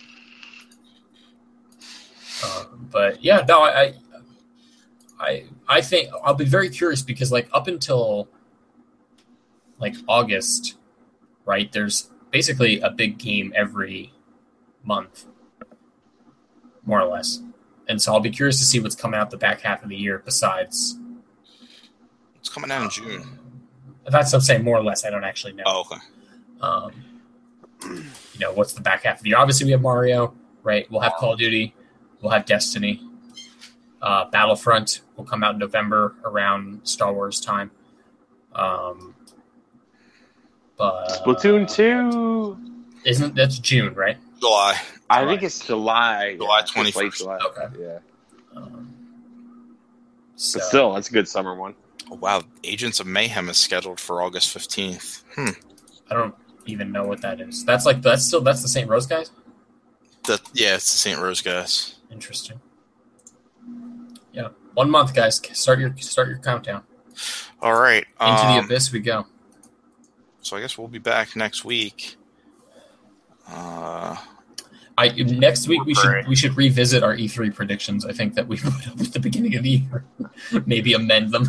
Uh, but yeah, no, I, I, I, I think I'll be very curious because, like, up until like August, right? There's basically a big game every month, more or less, and so I'll be curious to see what's coming out the back half of the year. Besides,
It's coming out in June.
that's what I'm saying. More or less, I don't actually know.
Oh, okay.
Um, you know, what's the back half of the year? Obviously, we have Mario, right? We'll have Call of Duty. We'll have Destiny. Uh, Battlefront will come out in November around Star Wars time. Um, but
Splatoon two.
isn't that's June, right?
July.
I
July.
think it's July.
July
yeah, it's late
twenty-first.
July.
Okay.
Yeah,
Um, so,
but still, that's a good summer one.
Oh, wow. Agents of Mayhem is scheduled for August fifteenth. Hmm.
I don't even know what that is. That's like that's still that's the Saint Rose guys.
The, yeah, it's the Saint Rose guys.
Interesting. Yeah, one month, guys. Start your start your countdown.
All right.
Into
um,
the abyss we go.
So I guess we'll be back next week. Uh,
I next week we should
Right.
we should revisit our E three predictions. I think that we put up at the beginning of the year, maybe amend them.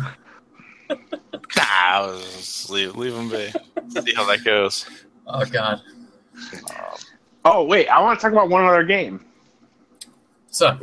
nah, just leave, leave them be. See how that goes.
Oh God.
Um,
Oh wait, I want to talk about one other game.
So,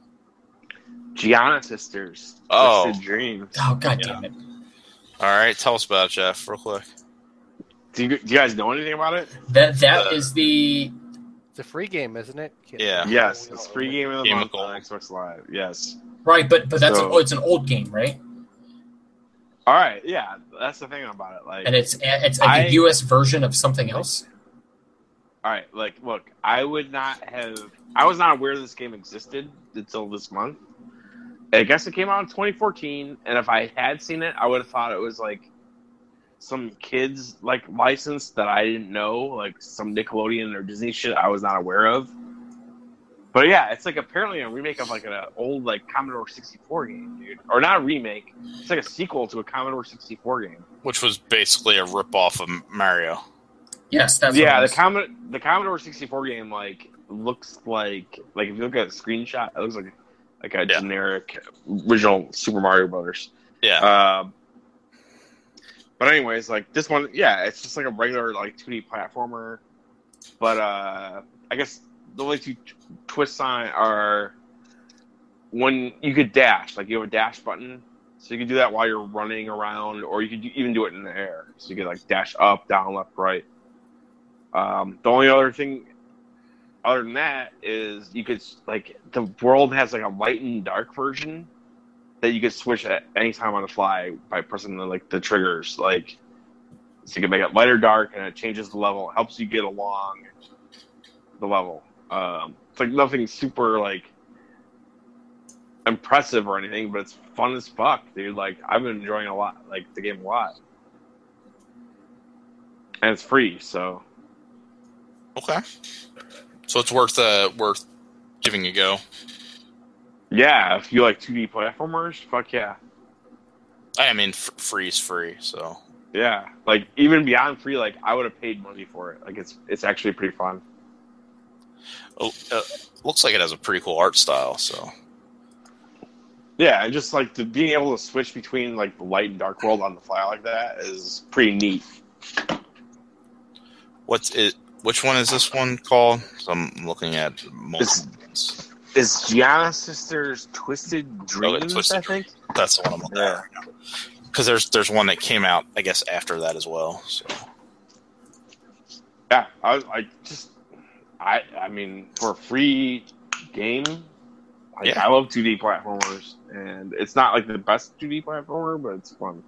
Gianna Sisters.
Oh.
Twisted Dreams.
oh God
Yeah.
damn it.
all right. Tell us about it, Jeff, real quick.
Do you, do you guys know anything about it?
That that
Uh,
is the
It's a free game, isn't it?
Yeah.
Yes, it's free game of the
Game
month
of
on
gold.
Xbox Live. Yes.
right, but but that's
So-
an, oh, it's an old game, right?
All right. Yeah, that's the thing about it. Like,
And it's it's like
I-
a U S version of something else.
all right. Like, look, I would not have. I was not aware this game existed until this month. I guess it came out in twenty fourteen, and if I had seen it, I would have thought it was like some kids like license that I didn't know, like some Nickelodeon or Disney shit I was not aware of. But yeah, it's like apparently a remake of like an old like Commodore sixty-four game, dude, or not a remake. It's like a sequel to a Commodore sixty-four game.
Which was basically a ripoff of Mario.
Yes, that's
yeah,
what it
the
was.
Commodore the Commodore sixty-four game like looks like like if you look at a screenshot, it looks like like a
Yeah.
generic original Super Mario Brothers.
Yeah.
Um, but anyways, like this one, yeah, it's just like a regular like two D platformer. But uh, I guess the only two t- twists on it are when you could dash, like you have a dash button, so you can do that while you're running around, or you could do- even do it in the air, so you could like dash up, down, left, right. Um, the only other thing, other than that, is you could like the world has like a light and dark version that you could switch at any time on the fly by pressing the like the triggers, like so you can make it light or dark, and it changes the level. It helps you get along the level. Um, it's like nothing super like impressive or anything, but it's fun as fuck, dude. Like I've been enjoying a lot, like the game a lot, and it's free, so.
Okay. So it's worth uh, worth giving a go.
Yeah, if you like two D platformers, fuck yeah.
I mean, f- free's free, so
Yeah, like even beyond free, like I would have paid money for it. Like it's it's actually pretty fun.
oh, uh, looks like it has a pretty cool art style. So
Yeah, and just like the, being able to switch between like the light and dark world on the fly like that is pretty neat.
what's it? Which one is this one called? So I'm looking at multiple. ones.
Is Gianna Sisters Twisted Dreams?
Twisted
I think.
That's the one I'm looking
Yeah.
at right now. Because there's there's one that came out, I guess, after that as well. So
Yeah, I was I just I I mean for a free game, like
Yeah.
I love two D platformers, and it's not like the best two D platformer, but it's fun.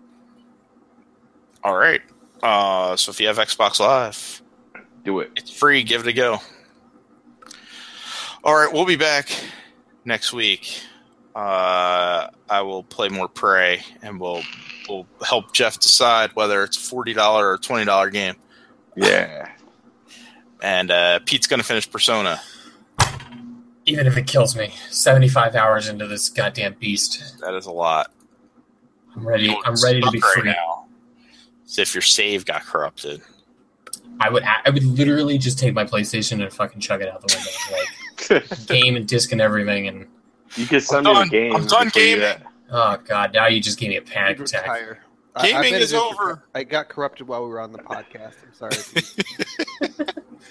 all right. Uh, so if you have Xbox Live,
Do it.
it's free. Give it a go. All right, we'll be back next week. Uh, I will play more Prey, and we'll will help Jeff decide whether it's a forty dollars or a twenty dollars game.
Yeah.
And uh, Pete's going to finish Persona.
Even if it kills me, seventy-five hours into this goddamn beast.
That is a lot.
I'm ready. I'm ready to be
right
free
now. As if your save got corrupted.
I would. I would literally just take my PlayStation and fucking chug it out the window, like game and disc and everything. And
you can send
I'm
me
done.
the game.
I'm done gaming.
Oh god! Now you just gave me a panic attack.
Retire.
Gaming
I, I
is over.
I got corrupted while we were on the podcast. I'm sorry.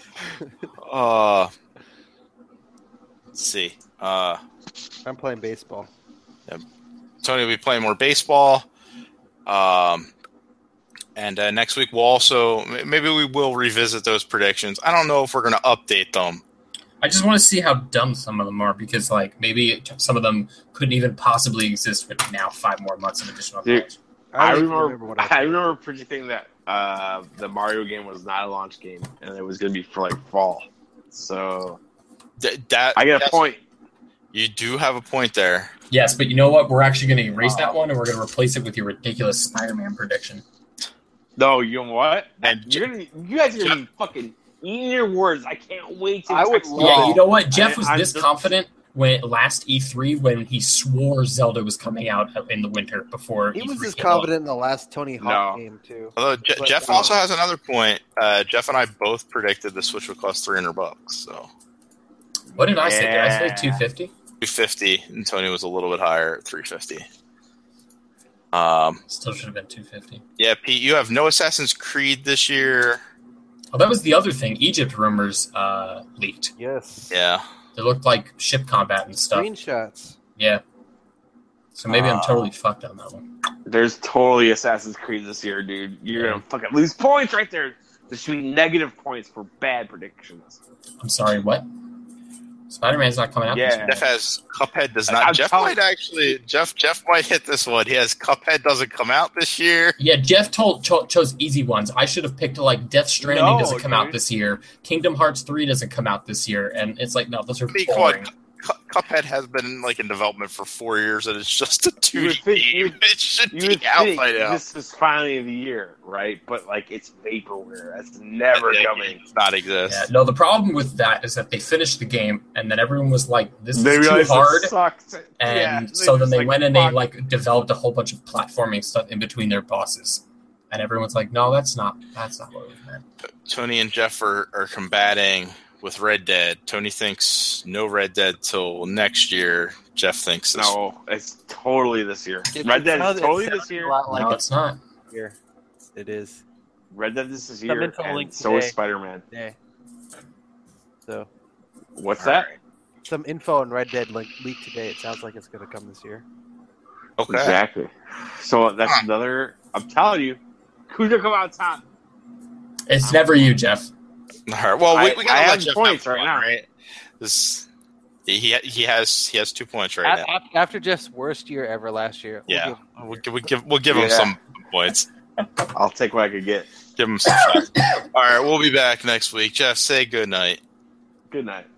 uh, let's see. Uh,
I'm playing baseball.
Yeah. Tony will be playing more baseball. Um, and uh, next week we'll also maybe we will revisit those predictions. I don't know if we're going to update them.
I just want to see how dumb some of them are because, like, maybe some of them couldn't even possibly exist with now five more months of additional knowledge.
I,
I
remember.
remember what I,
I remember predicting that uh, the Mario game was not a launch game and it was going to be for like fall. So
Th- that
I get a point.
You do have a point there.
Yes, but you know what? We're actually going to erase that one, and we're going to replace it with your ridiculous Spider-Man prediction.
No, you know what?
And
You're gonna, you guys are gonna be fucking eating your words. I can't wait to.
I would
text
love-
you
Yeah,
all.
you know what? Jeff
I-
was
I'm
this
just-
confident when last E three when he swore Zelda was coming out in the winter before
he
E three
was as
came out.
confident in the last Tony Hawk
No.
game too.
Although Je-
But,
Jeff
uh,
also has another point. Uh, Jeff and I both predicted the Switch would cost three hundred bucks. So
What did I say? Did I say
Yeah.
two fifty?
two fifty, and Tony was a little bit higher at three fifty. Um,
Still should have been two fifty.
yeah, Pete, you have no Assassin's Creed this year.
Oh, that was the other thing. Egypt rumors uh, leaked.
Yes.
Yeah.
They looked like ship combat and stuff.
Screenshots.
Yeah. So maybe I'm
Uh,
totally fucked on that one.
There's totally Assassin's Creed this year, dude. You're gonna fucking lose points right there. There should be negative points for bad predictions.
I'm sorry, what? Spider-Man's not coming out this
Yeah.
year.
Jeff has Cuphead does not.
I'm
Jeff
telling-
might actually. Jeff Jeff might hit this one. He has Cuphead doesn't come out this year.
Yeah, Jeff told cho- chose easy ones. I should have picked like Death Stranding
No,
doesn't come out
dude.
this year. Kingdom Hearts three doesn't come out this year, and it's like no, those are
I mean, come on,
boring.
Cu- Cuphead has been like in development for four years, and it's just a two
You
D
would think- you
game.
would-
It should
You
be
would
out
think
by now.
this is finally the year, right? But like, it's vaporware. That's never
That
coming.
game does not exist.
Yeah, no, the problem with that is that they finished the game, and then everyone was like, "This is
They
too
realized
hard,"
it sucked.
and
Yeah,
so then
just
they
like,
went and
fuck.
they like developed a whole bunch of platforming stuff in between their bosses, and everyone's like, "No, that's not that's not what we meant."
Tony and Jeff are, are combating with Red Dead. Tony thinks no Red Dead till next year. Jeff thinks this.
No, it's totally this year.
It-
Red
it
Dead
sounds-
is
it
totally
sounds
this
a
year.
lot like
no,
it's
it's not.
here. It is.
Red Dead this is
Some
year,
info
and
link
so is
today.
Spider-Man.
Yeah. So
What's that?
some info on Red Dead like leaked today. It sounds like it's going to come this year.
Okay.
Exactly. So that's
Huh.
another. I'm telling you, who's gonna come out top?
It's never you, Jeff.
All right. Well, we,
I-
we
I
gotta
have
let Jeff
points
have
right
one,
now.
right? This he he has he has two points right
A-
now.
a- After Jeff's worst year ever last year. we'll
Yeah,
give-
we'll, give- we'll give we'll give him
Yeah.
some points.
I'll take what I could get.
Give him some shots. All right, we'll be back next week. Jeff, say good night.
Good night.